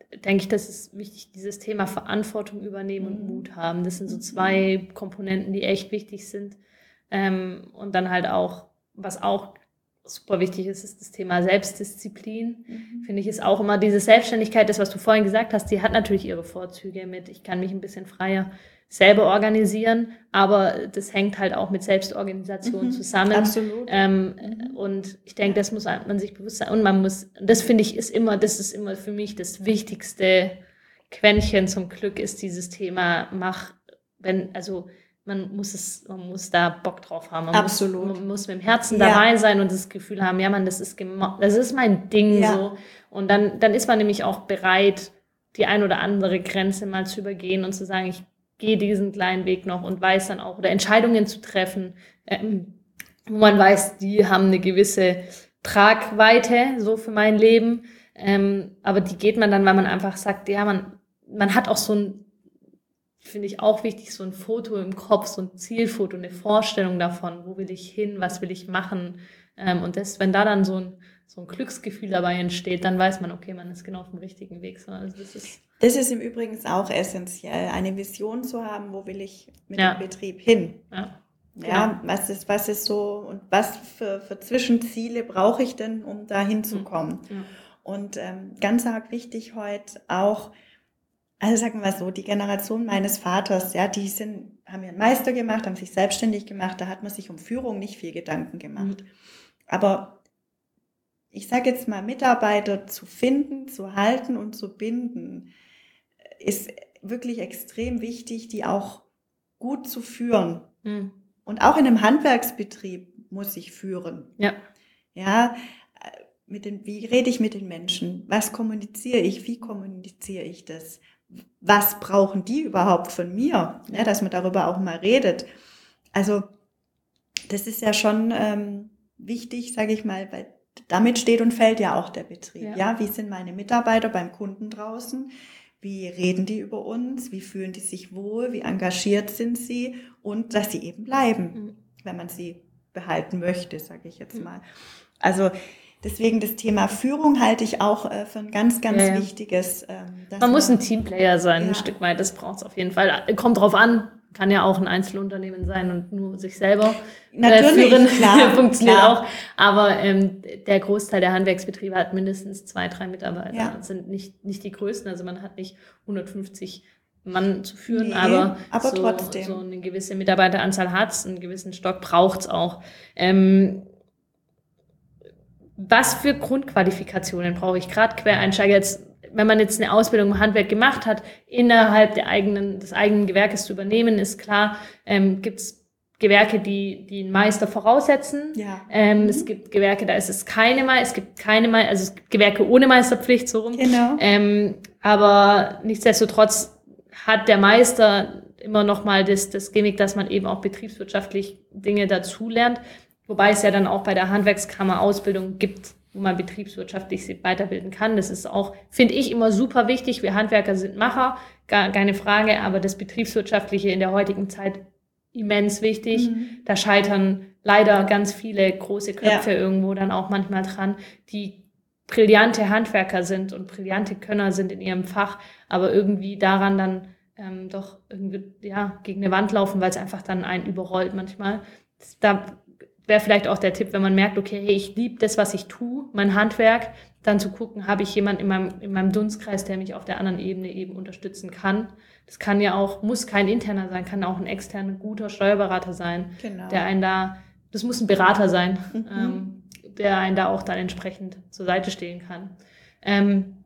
denke ich, das ist wichtig, dieses Thema Verantwortung übernehmen und Mut haben. Das sind so zwei Komponenten, die echt wichtig sind. Ähm, und dann halt auch, was auch super wichtig ist, ist das Thema Selbstdisziplin. Mhm. Finde ich, ist auch immer diese Selbstständigkeit, das, was du vorhin gesagt hast, die hat natürlich ihre Vorzüge mit, ich kann mich ein bisschen freier selber organisieren, aber das hängt halt auch mit Selbstorganisation mhm. zusammen. Absolut. Ähm, mhm. Und ich denke, das muss man sich bewusst sein. Und man muss, das finde ich, ist immer, das ist immer für mich das wichtigste Quäntchen zum Glück, ist dieses Thema, mach, wenn, also, man muss es, man muss da Bock drauf haben. Man Absolut. Muss, man muss mit dem Herzen ja. dabei sein und das Gefühl haben, ja, man, das ist gemo- das ist mein Ding ja. so. Und dann, dann ist man nämlich auch bereit, die ein oder andere Grenze mal zu übergehen und zu sagen, ich gehe diesen kleinen Weg noch und weiß dann auch, oder Entscheidungen zu treffen, ähm, wo man weiß, die haben eine gewisse Tragweite so für mein Leben. Ähm, aber die geht man dann, weil man einfach sagt, ja, man, man hat auch so ein, finde ich auch wichtig, so ein Foto im Kopf, so ein Zielfoto, eine Vorstellung davon, wo will ich hin, was will ich machen. Ähm, und das, wenn da dann so ein, so ein Glücksgefühl dabei entsteht, dann weiß man, okay, man ist genau auf dem richtigen Weg. So, also das ist, das ist im Übrigen auch essentiell, eine Vision zu haben, wo will ich mit ja. dem Betrieb hin. Ja, ja genau. was ist, was ist so und was für, für Zwischenziele brauche ich denn, um da hinzukommen? Ja. Und ähm, ganz arg wichtig heute auch, also sagen wir so, die Generation meines Vaters, ja, die sind, haben ihren Meister gemacht, haben sich selbstständig gemacht, da hat man sich um Führung nicht viel Gedanken gemacht. Mhm. Aber ich sage jetzt mal, Mitarbeiter zu finden, zu halten und zu binden, ist wirklich extrem wichtig, die auch gut zu führen. Mhm. Und auch in einem Handwerksbetrieb muss ich führen. Ja. Ja, mit den, wie rede ich mit den Menschen? Was kommuniziere ich? Wie kommuniziere ich das? Was brauchen die überhaupt von mir? Ja, dass man darüber auch mal redet. Also das ist ja schon ähm, wichtig, sage ich mal, weil damit steht und fällt ja auch der Betrieb. Ja. ja, wie sind meine Mitarbeiter beim Kunden draußen? Wie reden die über uns? Wie fühlen die sich wohl? Wie engagiert sind sie? Und dass sie eben bleiben, mhm. wenn man sie behalten möchte, sage ich jetzt mal. Also deswegen das Thema Führung halte ich auch äh, für ein ganz, ganz ja, ja. wichtiges. Ähm, man, man muss ein Teamplayer sein, ja. ein Stück weit, das braucht es auf jeden Fall. Kommt drauf an, kann ja auch ein Einzelunternehmen sein und nur sich selber Natürlich, äh, führen. Klar, funktioniert klar. auch. Aber ähm, der Großteil der Handwerksbetriebe hat mindestens zwei, drei Mitarbeiter. Ja. Das sind nicht, nicht die größten, also man hat nicht hundertfünfzig Mann zu führen, nee, aber, aber so, trotzdem. so eine gewisse Mitarbeiteranzahl hat es, einen gewissen Stock braucht es auch. Ähm, Was für Grundqualifikationen brauche ich gerade Quereinsteiger jetzt, wenn man jetzt eine Ausbildung im Handwerk gemacht hat, innerhalb der eigenen, des eigenen Gewerkes zu übernehmen, ist klar, ähm, gibt es Gewerke, die, die einen Meister voraussetzen. Ja. Ähm, mhm. Es gibt Gewerke, da ist es keine Meister, es gibt keine Meister, also es gibt Gewerke ohne Meisterpflicht, so rum. Genau. Ähm, aber nichtsdestotrotz hat der Meister immer noch mal das, das Gimmick, dass man eben auch betriebswirtschaftlich Dinge dazulernt. Wobei es ja dann auch bei der Handwerkskammer Ausbildung gibt, wo man betriebswirtschaftlich sich weiterbilden kann. Das ist auch, finde ich, immer super wichtig. Wir Handwerker sind Macher, gar keine Frage, aber das Betriebswirtschaftliche in der heutigen Zeit immens wichtig. Mhm. Da scheitern leider ganz viele große Köpfe ja. irgendwo dann auch manchmal dran, die brillante Handwerker sind und brillante Könner sind in ihrem Fach, aber irgendwie daran dann ähm, doch irgendwie ja gegen eine Wand laufen, weil es einfach dann einen überrollt manchmal. Da wäre vielleicht auch der Tipp, wenn man merkt, okay, hey, ich liebe das, was ich tue, mein Handwerk, dann zu gucken, habe ich jemanden in meinem, in meinem Dunstkreis, der mich auf der anderen Ebene eben unterstützen kann. Das kann ja auch, muss kein interner sein, kann auch ein externer, guter Steuerberater sein, genau. der einen da, das muss ein Berater sein, mhm. ähm, der einen da auch dann entsprechend zur Seite stehen kann. Ähm,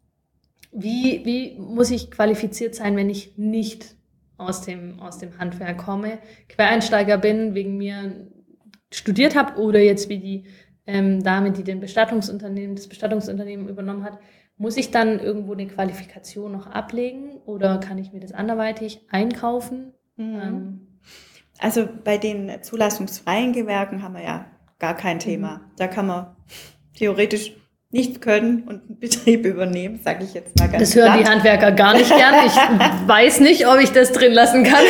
wie, wie muss ich qualifiziert sein, wenn ich nicht aus dem, aus dem Handwerk komme, Quereinsteiger bin, wegen mir studiert habe oder jetzt wie die ähm, Dame, die den Bestattungsunternehmen, das Bestattungsunternehmen übernommen hat, muss ich dann irgendwo eine Qualifikation noch ablegen oder kann ich mir das anderweitig einkaufen? Mhm. Ähm, also bei den zulassungsfreien Gewerken haben wir ja gar kein Thema. Mhm. Da kann man theoretisch nichts können und einen Betrieb übernehmen, sage ich jetzt mal ganz Das hören platt. Die Handwerker gar nicht gern. Ich weiß nicht, ob ich das drin lassen kann.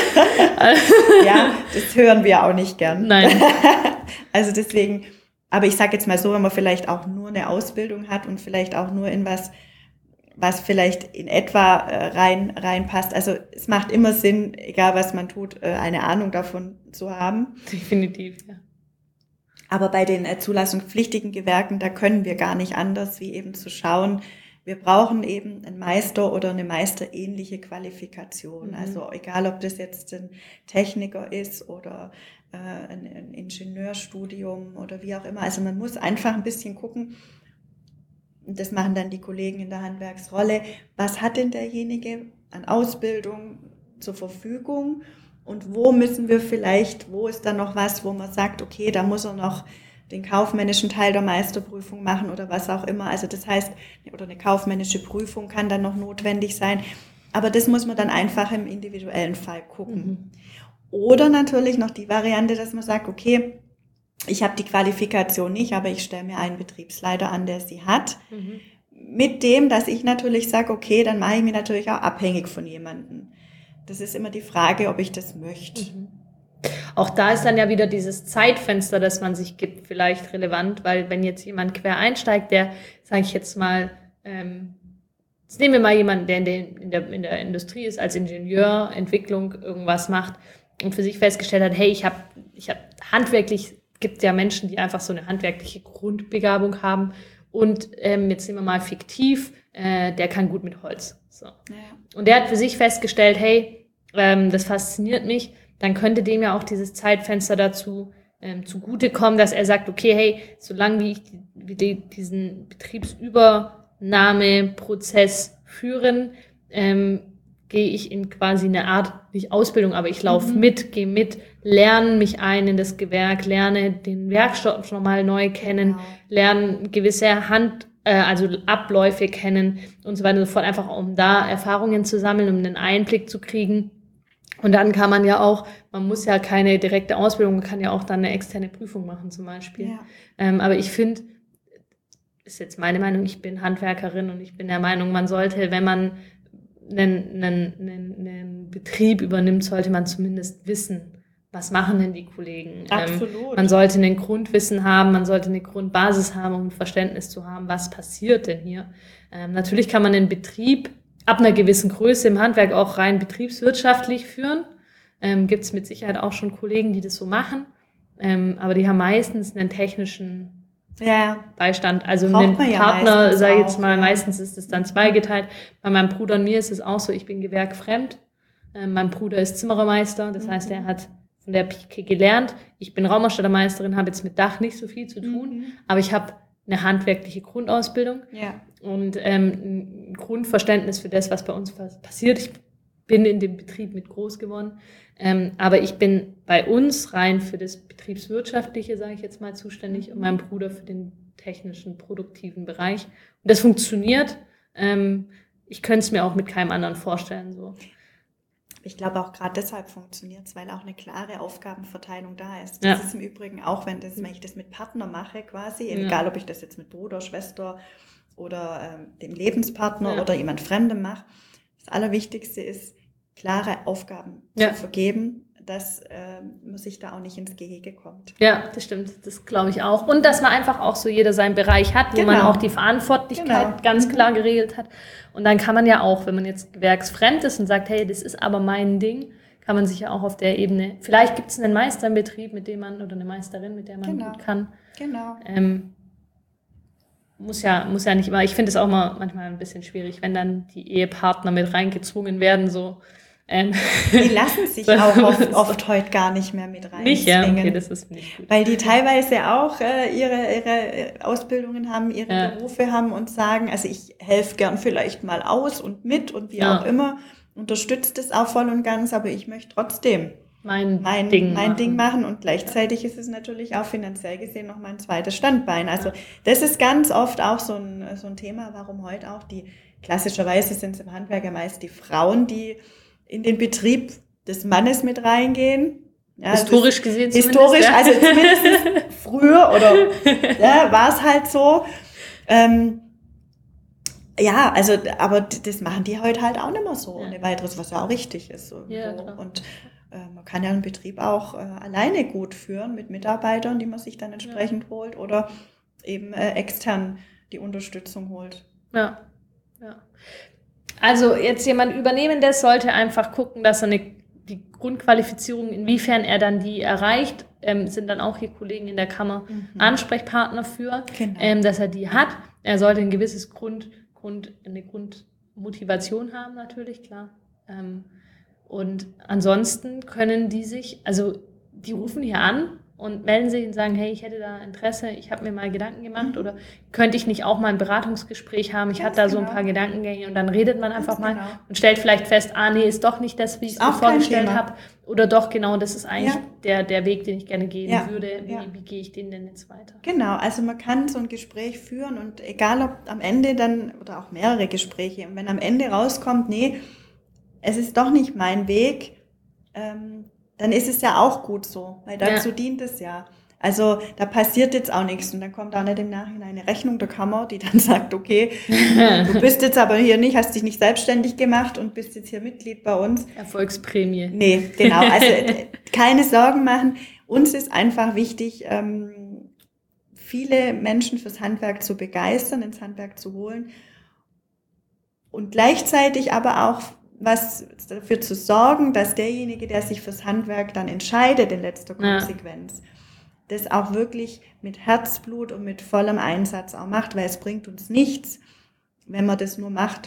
Ja, das hören wir auch nicht gern. Nein. Also deswegen, aber ich sage jetzt mal so, wenn man vielleicht auch nur eine Ausbildung hat und vielleicht auch nur in was was vielleicht in etwa äh, rein reinpasst. Also es macht immer Sinn, egal was man tut, äh, eine Ahnung davon zu haben. Definitiv, ja. Aber bei den äh, zulassungspflichtigen Gewerken, da können wir gar nicht anders, wie eben zu schauen, wir brauchen eben einen Meister oder eine meisterähnliche Qualifikation. Mhm. Also egal, ob das jetzt ein Techniker ist oder äh, ein, ein Ingenieurstudium oder wie auch immer. Also man muss einfach ein bisschen gucken, und das machen dann die Kollegen in der Handwerksrolle, was hat denn derjenige an Ausbildung zur Verfügung und wo müssen wir vielleicht, wo ist da noch was, wo man sagt, okay, da muss er noch den kaufmännischen Teil der Meisterprüfung machen oder was auch immer. Also das heißt, oder eine kaufmännische Prüfung kann dann noch notwendig sein. Aber das muss man dann einfach im individuellen Fall gucken. Mhm. Oder natürlich noch die Variante, dass man sagt, okay, ich habe die Qualifikation nicht, aber ich stelle mir einen Betriebsleiter an, der sie hat. Mhm. Mit dem, dass ich natürlich sage, okay, dann mache ich mich natürlich auch abhängig von jemandem. Das ist immer die Frage, ob ich das möchte. Mhm. Auch da ist dann ja wieder dieses Zeitfenster, das man sich gibt, vielleicht relevant, weil wenn jetzt jemand quer einsteigt, der, sage ich jetzt mal, ähm, jetzt nehmen wir mal jemanden, der in, den, in, der in der Industrie ist, als Ingenieur, Entwicklung irgendwas macht und für sich festgestellt hat, hey, ich habe ich hab handwerklich, gibt ja Menschen, die einfach so eine handwerkliche Grundbegabung haben und ähm, jetzt nehmen wir mal fiktiv, äh, der kann gut mit Holz. So. Ja. Und der hat für sich festgestellt, hey, ähm, das fasziniert mich, dann könnte dem ja auch dieses Zeitfenster dazu ähm, zugutekommen, dass er sagt, okay, hey, solange wie ich die, wie die, diesen Betriebsübernahmeprozess führen, ähm, gehe ich in quasi eine Art, nicht Ausbildung, aber ich laufe mhm. mit, gehe mit, lerne mich ein in das Gewerk, lerne den Werkstoff nochmal neu kennen, genau. lerne gewisse Hand, äh, also Abläufe kennen und so weiter und so fort, einfach um da Erfahrungen zu sammeln, um einen Einblick zu kriegen. Und dann kann man ja auch, man muss ja keine direkte Ausbildung, man kann ja auch dann eine externe Prüfung machen zum Beispiel. Ja. Ähm, aber ich finde, ist jetzt meine Meinung, ich bin Handwerkerin und ich bin der Meinung, man sollte, wenn man einen, einen, einen, einen Betrieb übernimmt, sollte man zumindest wissen, was machen denn die Kollegen. Absolut. Ähm, man sollte ein Grundwissen haben, man sollte eine Grundbasis haben, um ein Verständnis zu haben, was passiert denn hier. Ähm, natürlich kann man einen Betrieb ab einer gewissen Größe im Handwerk auch rein betriebswirtschaftlich führen. Ähm, gibt es mit Sicherheit auch schon Kollegen, die das so machen. Ähm, aber die haben meistens einen technischen ja. Beistand. Also einen Partner, ja sage ich jetzt mal, ja. meistens ist es dann zweigeteilt. Bei meinem Bruder und mir ist es auch so, ich bin gewerkfremd. Ähm, mein Bruder ist Zimmerermeister, das mhm. heißt, er hat von der Pike gelernt. Ich bin Raumausstattermeisterin, habe jetzt mit Dach nicht so viel zu tun, mhm. aber ich habe eine handwerkliche Grundausbildung ja. und ähm, ein Grundverständnis für das, was bei uns passiert. Ich bin in dem Betrieb mit groß geworden, ähm, aber ich bin bei uns rein für das Betriebswirtschaftliche, sage ich jetzt mal, zuständig mhm. und mein Bruder für den technischen, produktiven Bereich. Und das funktioniert. Ähm, ich könnte es mir auch mit keinem anderen vorstellen. So. Ich glaube auch gerade deshalb funktioniert es, weil auch eine klare Aufgabenverteilung da ist. Das ja. ist im Übrigen auch, wenn, das, wenn ich das mit Partner mache quasi, ja. egal ob ich das jetzt mit Bruder, Schwester oder ähm, dem Lebenspartner ja. oder jemand Fremdem mache. Das Allerwichtigste ist, klare Aufgaben ja. zu vergeben, dass äh, man sich da auch nicht ins Gehege kommt. Ja, das stimmt, das glaube ich auch. Und dass man einfach auch so jeder seinen Bereich hat, wo genau. man auch die Verantwortlichkeit genau. ganz klar geregelt hat. Und dann kann man ja auch, wenn man jetzt gewerksfremd ist und sagt, hey, das ist aber mein Ding, kann man sich ja auch auf der Ebene, vielleicht gibt es einen Meister im Betrieb, mit dem man, oder eine Meisterin, mit der man genau. gut kann. Genau. Ähm, muss ja, muss ja nicht immer, ich finde es auch mal manchmal ein bisschen schwierig, wenn dann die Ehepartner mit reingezwungen werden, so. Ähm, die lassen sich auch oft, oft heute gar nicht mehr mit reinzwingen. Nicht, ja, okay, das ist nicht gut. Weil die teilweise auch äh, ihre, ihre Ausbildungen haben, ihre ja. Berufe haben und sagen, also ich helfe gern vielleicht mal aus und mit und wie ja. auch immer, unterstützt es auch voll und ganz, aber ich möchte trotzdem mein, mein, Ding, mein machen. Ding machen und gleichzeitig ist es natürlich auch finanziell gesehen noch mein zweites Standbein. Also das ist ganz oft auch so ein, so ein Thema, warum heute auch die, klassischerweise sind es im Handwerk ja meist die Frauen, die in den Betrieb des Mannes mit reingehen. Ja, historisch gesehen Historisch, ja. also zumindest früher oder ja, war es halt so. Ähm, ja, also, aber das machen die heute halt auch nicht mehr so, ja. ohne weiteres, was ja auch richtig ist. Und, ja, so. und äh, man kann ja einen Betrieb auch äh, alleine gut führen mit Mitarbeitern, die man sich dann entsprechend ja. holt oder eben äh, extern die Unterstützung holt. Ja. Ja. Also jetzt jemand Übernehmendes sollte einfach gucken, dass er eine, die Grundqualifizierung, inwiefern er dann die erreicht, ähm, sind dann auch hier Kollegen in der Kammer mhm. Ansprechpartner für, genau. ähm, dass er die hat. Er sollte ein gewisses Grund, Grund, eine Grundmotivation haben natürlich, klar. Ähm, und ansonsten können die sich, also die rufen hier an und melden sich und sagen, hey, ich hätte da Interesse, ich habe mir mal Gedanken gemacht mhm. oder könnte ich nicht auch mal ein Beratungsgespräch haben, ich Ganz hatte da genau. so ein paar Gedankengänge und dann redet man einfach Ganz mal genau. und stellt vielleicht fest, ah nee, ist doch nicht das, wie ich es mir vorgestellt habe oder doch genau, das ist eigentlich ja. der, der Weg, den ich gerne gehen ja. würde, wie, ja. wie gehe ich den denn jetzt weiter? Genau, also man kann so ein Gespräch führen und egal ob am Ende dann, oder auch mehrere Gespräche, und wenn am Ende rauskommt, nee, es ist doch nicht mein Weg, ähm, dann ist es ja auch gut so, weil dazu ja. dient es ja. Also da passiert jetzt auch nichts und dann kommt auch nicht im Nachhinein eine Rechnung der Kammer, die dann sagt, okay, du bist jetzt aber hier nicht, hast dich nicht selbstständig gemacht und bist jetzt hier Mitglied bei uns. Erfolgsprämie. Nee, genau. Also keine Sorgen machen. Uns ist einfach wichtig, ähm, viele Menschen fürs Handwerk zu begeistern, ins Handwerk zu holen und gleichzeitig aber auch was dafür zu sorgen, dass derjenige, der sich fürs Handwerk dann entscheidet, in letzter Konsequenz, ja. das auch wirklich mit Herzblut und mit vollem Einsatz auch macht, weil es bringt uns nichts, wenn man das nur macht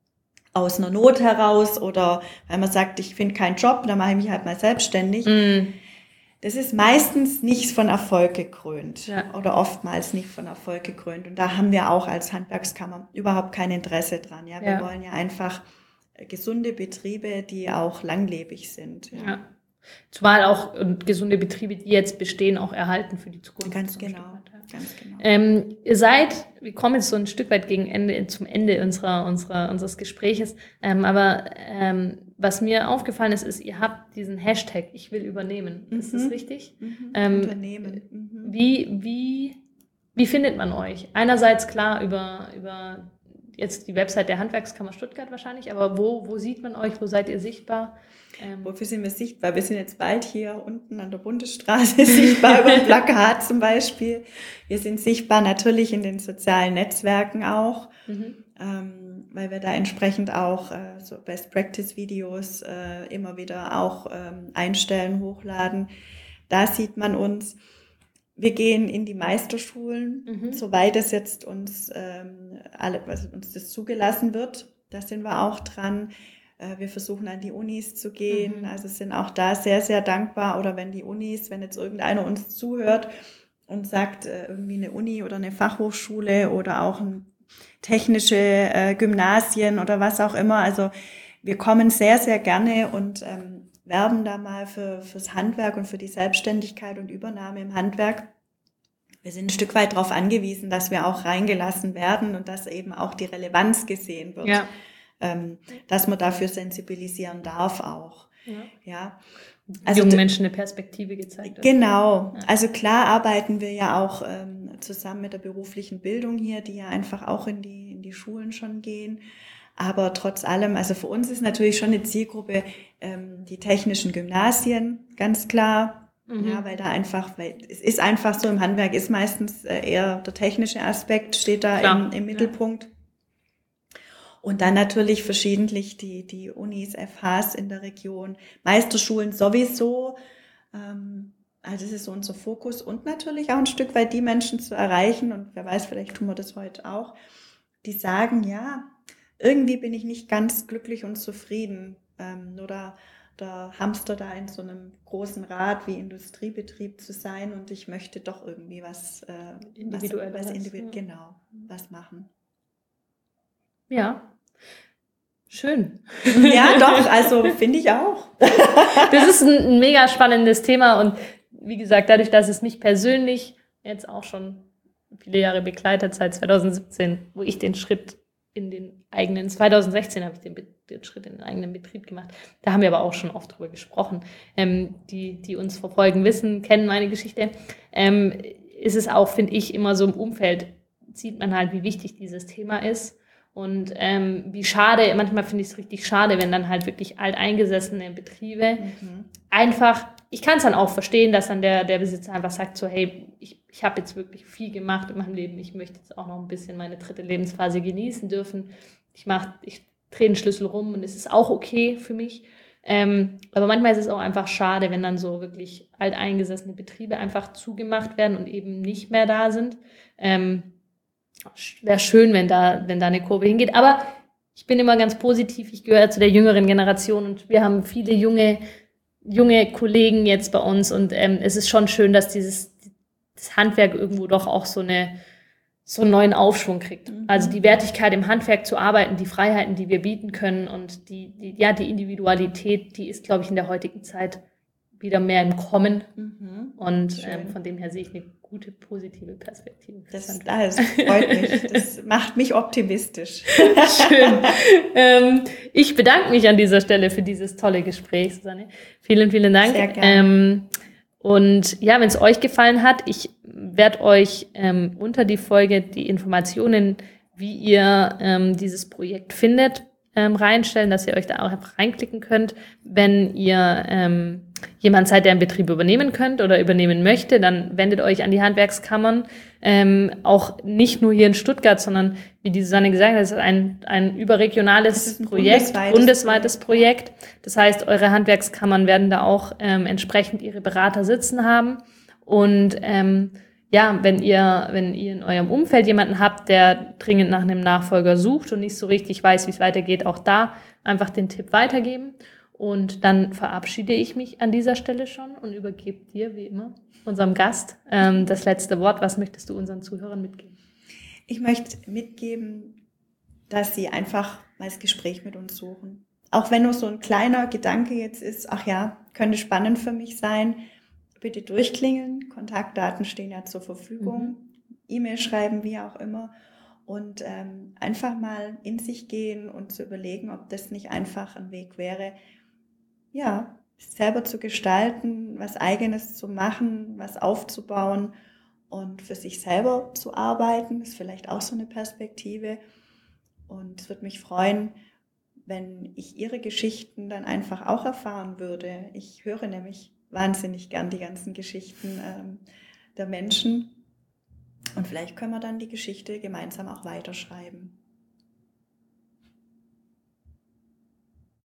aus einer Not heraus oder weil man sagt, ich finde keinen Job, dann mache ich mich halt mal selbstständig. Mm. Das ist meistens nicht von Erfolg gekrönt ja. oder oftmals nicht von Erfolg gekrönt. Und da haben wir auch als Handwerkskammer überhaupt kein Interesse dran. Ja, wir ja. wollen ja einfach gesunde Betriebe, die auch langlebig sind. Ja. ja. Zumal auch gesunde Betriebe, die jetzt bestehen, auch erhalten für die Zukunft. Ganz genau. Ganz genau. Ähm, ihr seid, wir kommen jetzt so ein Stück weit gegen Ende, zum Ende unserer, unserer, unseres Gespräches, ähm, aber ähm, was mir aufgefallen ist, ist, ihr habt diesen Hashtag, ich will übernehmen. Mhm. Ist das richtig? Mhm. Ähm, Unternehmen. Mhm. Wie, wie, wie findet man euch? Einerseits klar über, über jetzt die Website der Handwerkskammer Stuttgart wahrscheinlich, aber wo, wo sieht man euch, wo seid ihr sichtbar? Ähm, Wofür sind wir sichtbar? Wir sind jetzt bald hier unten an der Bundesstraße sichtbar über ein Plakat zum Beispiel. Wir sind sichtbar natürlich in den sozialen Netzwerken auch, mhm. ähm, weil wir da entsprechend auch äh, so Best-Practice-Videos äh, immer wieder auch ähm, einstellen, hochladen. Da sieht man uns. Wir gehen in die Meisterschulen, mhm. soweit es jetzt uns, ähm, alle, also uns das zugelassen wird. Da sind wir auch dran. Wir versuchen an die Unis zu gehen, mhm. also sind auch da sehr, sehr dankbar. Oder wenn die Unis, wenn jetzt irgendeiner uns zuhört und sagt, irgendwie eine Uni oder eine Fachhochschule oder auch ein technische äh, Gymnasien oder was auch immer. Also wir kommen sehr, sehr gerne und ähm, werben da mal für fürs Handwerk und für die Selbstständigkeit und Übernahme im Handwerk. Wir sind ein Stück weit darauf angewiesen, dass wir auch reingelassen werden und dass eben auch die Relevanz gesehen wird. Ja. Ähm, dass man dafür sensibilisieren darf auch. Ja. ja. Also jungen Menschen eine Perspektive gezeigt. Genau. Ja. Also klar arbeiten wir ja auch ähm, zusammen mit der beruflichen Bildung hier, die ja einfach auch in die, in die Schulen schon gehen. Aber trotz allem, also für uns ist natürlich schon eine Zielgruppe ähm, die technischen Gymnasien, ganz klar. Mhm. Ja, weil da einfach, weil es ist einfach so, im Handwerk ist meistens äh, eher der technische Aspekt, steht da im, im Mittelpunkt. Ja. Und dann natürlich verschiedentlich die, die Unis, F Hs in der Region, Meisterschulen sowieso. Ähm, also das ist so unser Fokus. Und natürlich auch ein Stück weit die Menschen zu erreichen, und wer weiß, vielleicht tun wir das heute auch, die sagen, ja, irgendwie bin ich nicht ganz glücklich und zufrieden. Ähm, oder der Hamster da in so einem großen Rad wie Industriebetrieb zu sein und ich möchte doch irgendwie was, äh, individuell was, was individu- genau, was machen. Ja. Schön. Ja, doch, also finde ich auch. Das ist ein, ein mega spannendes Thema und wie gesagt, dadurch, dass es mich persönlich jetzt auch schon viele Jahre begleitet, seit zwanzig siebzehn, wo ich den Schritt in den eigenen, zwanzig sechzehn habe ich den, den Schritt in den eigenen Betrieb gemacht. Da haben wir aber auch schon oft drüber gesprochen. Ähm, die, die uns verfolgen, wissen, kennen meine Geschichte. Ähm, ist es auch, finde ich, immer so im Umfeld, sieht man halt, wie wichtig dieses Thema ist. Und ähm, wie schade, manchmal finde ich es richtig schade, wenn dann halt wirklich alteingesessene Betriebe mhm. einfach, ich kann es dann auch verstehen, dass dann der, der Besitzer einfach sagt so, hey, ich, ich habe jetzt wirklich viel gemacht in meinem Leben, ich möchte jetzt auch noch ein bisschen meine dritte Lebensphase genießen dürfen. ich mache, ich drehe den Schlüssel rum und es ist auch okay für mich. Ähm, aber manchmal ist es auch einfach schade, wenn dann so wirklich alteingesessene Betriebe einfach zugemacht werden und eben nicht mehr da sind. Ähm, wäre schön, wenn da, wenn da eine Kurve hingeht. Aber ich bin immer ganz positiv. Ich gehöre zu der jüngeren Generation und wir haben viele junge, junge Kollegen jetzt bei uns und ähm, es ist schon schön, dass dieses das Handwerk irgendwo doch auch so eine so einen neuen Aufschwung kriegt. Mhm. Also die Wertigkeit im Handwerk zu arbeiten, die Freiheiten, die wir bieten können und die, die ja, die Individualität, die ist, glaube ich, in der heutigen Zeit wieder mehr im Kommen. Mhm. Und ähm, von dem her sehe ich eine gute, positive Perspektive. Das, das freut mich. Das macht mich optimistisch. Schön. ähm, ich bedanke mich an dieser Stelle für dieses tolle Gespräch, Susanne. Vielen, vielen Dank. Sehr gerne. Ähm, Und ja, wenn es euch gefallen hat, ich werde euch ähm, unter die Folge die Informationen, wie ihr ähm, dieses Projekt findet, ähm, reinstellen, dass ihr euch da auch einfach reinklicken könnt. Wenn ihr ähm, jemand seid, der einen Betrieb übernehmen könnt oder übernehmen möchte, dann wendet euch an die Handwerkskammern. Ähm, auch nicht nur hier in Stuttgart, sondern wie die Susanne gesagt hat, es ist ein, ein überregionales ein Projekt, bundesweites, bundesweites Projekt. Projekt. Das heißt, eure Handwerkskammern werden da auch ähm, entsprechend ihre Berater sitzen haben. Und ähm, ja, wenn ihr, wenn ihr in eurem Umfeld jemanden habt, der dringend nach einem Nachfolger sucht und nicht so richtig weiß, wie es weitergeht, auch da einfach den Tipp weitergeben. Und dann verabschiede ich mich an dieser Stelle schon und übergebe dir, wie immer, unserem Gast, ähm, das letzte Wort. Was möchtest du unseren Zuhörern mitgeben? Ich möchte mitgeben, dass sie einfach mal das Gespräch mit uns suchen. Auch wenn nur so ein kleiner Gedanke jetzt ist, ach ja, könnte spannend für mich sein, bitte durchklingeln. Kontaktdaten stehen ja zur Verfügung. Mhm. E-Mail schreiben, wie auch immer. Und ähm, einfach mal in sich gehen und zu überlegen, ob das nicht einfach ein Weg wäre, ja, selber zu gestalten, was Eigenes zu machen, was aufzubauen und für sich selber zu arbeiten. Das ist vielleicht auch so eine Perspektive. Und es würde mich freuen, wenn ich Ihre Geschichten dann einfach auch erfahren würde. Ich höre nämlich wahnsinnig gern die ganzen Geschichten ähm, der Menschen. Und vielleicht können wir dann die Geschichte gemeinsam auch weiterschreiben.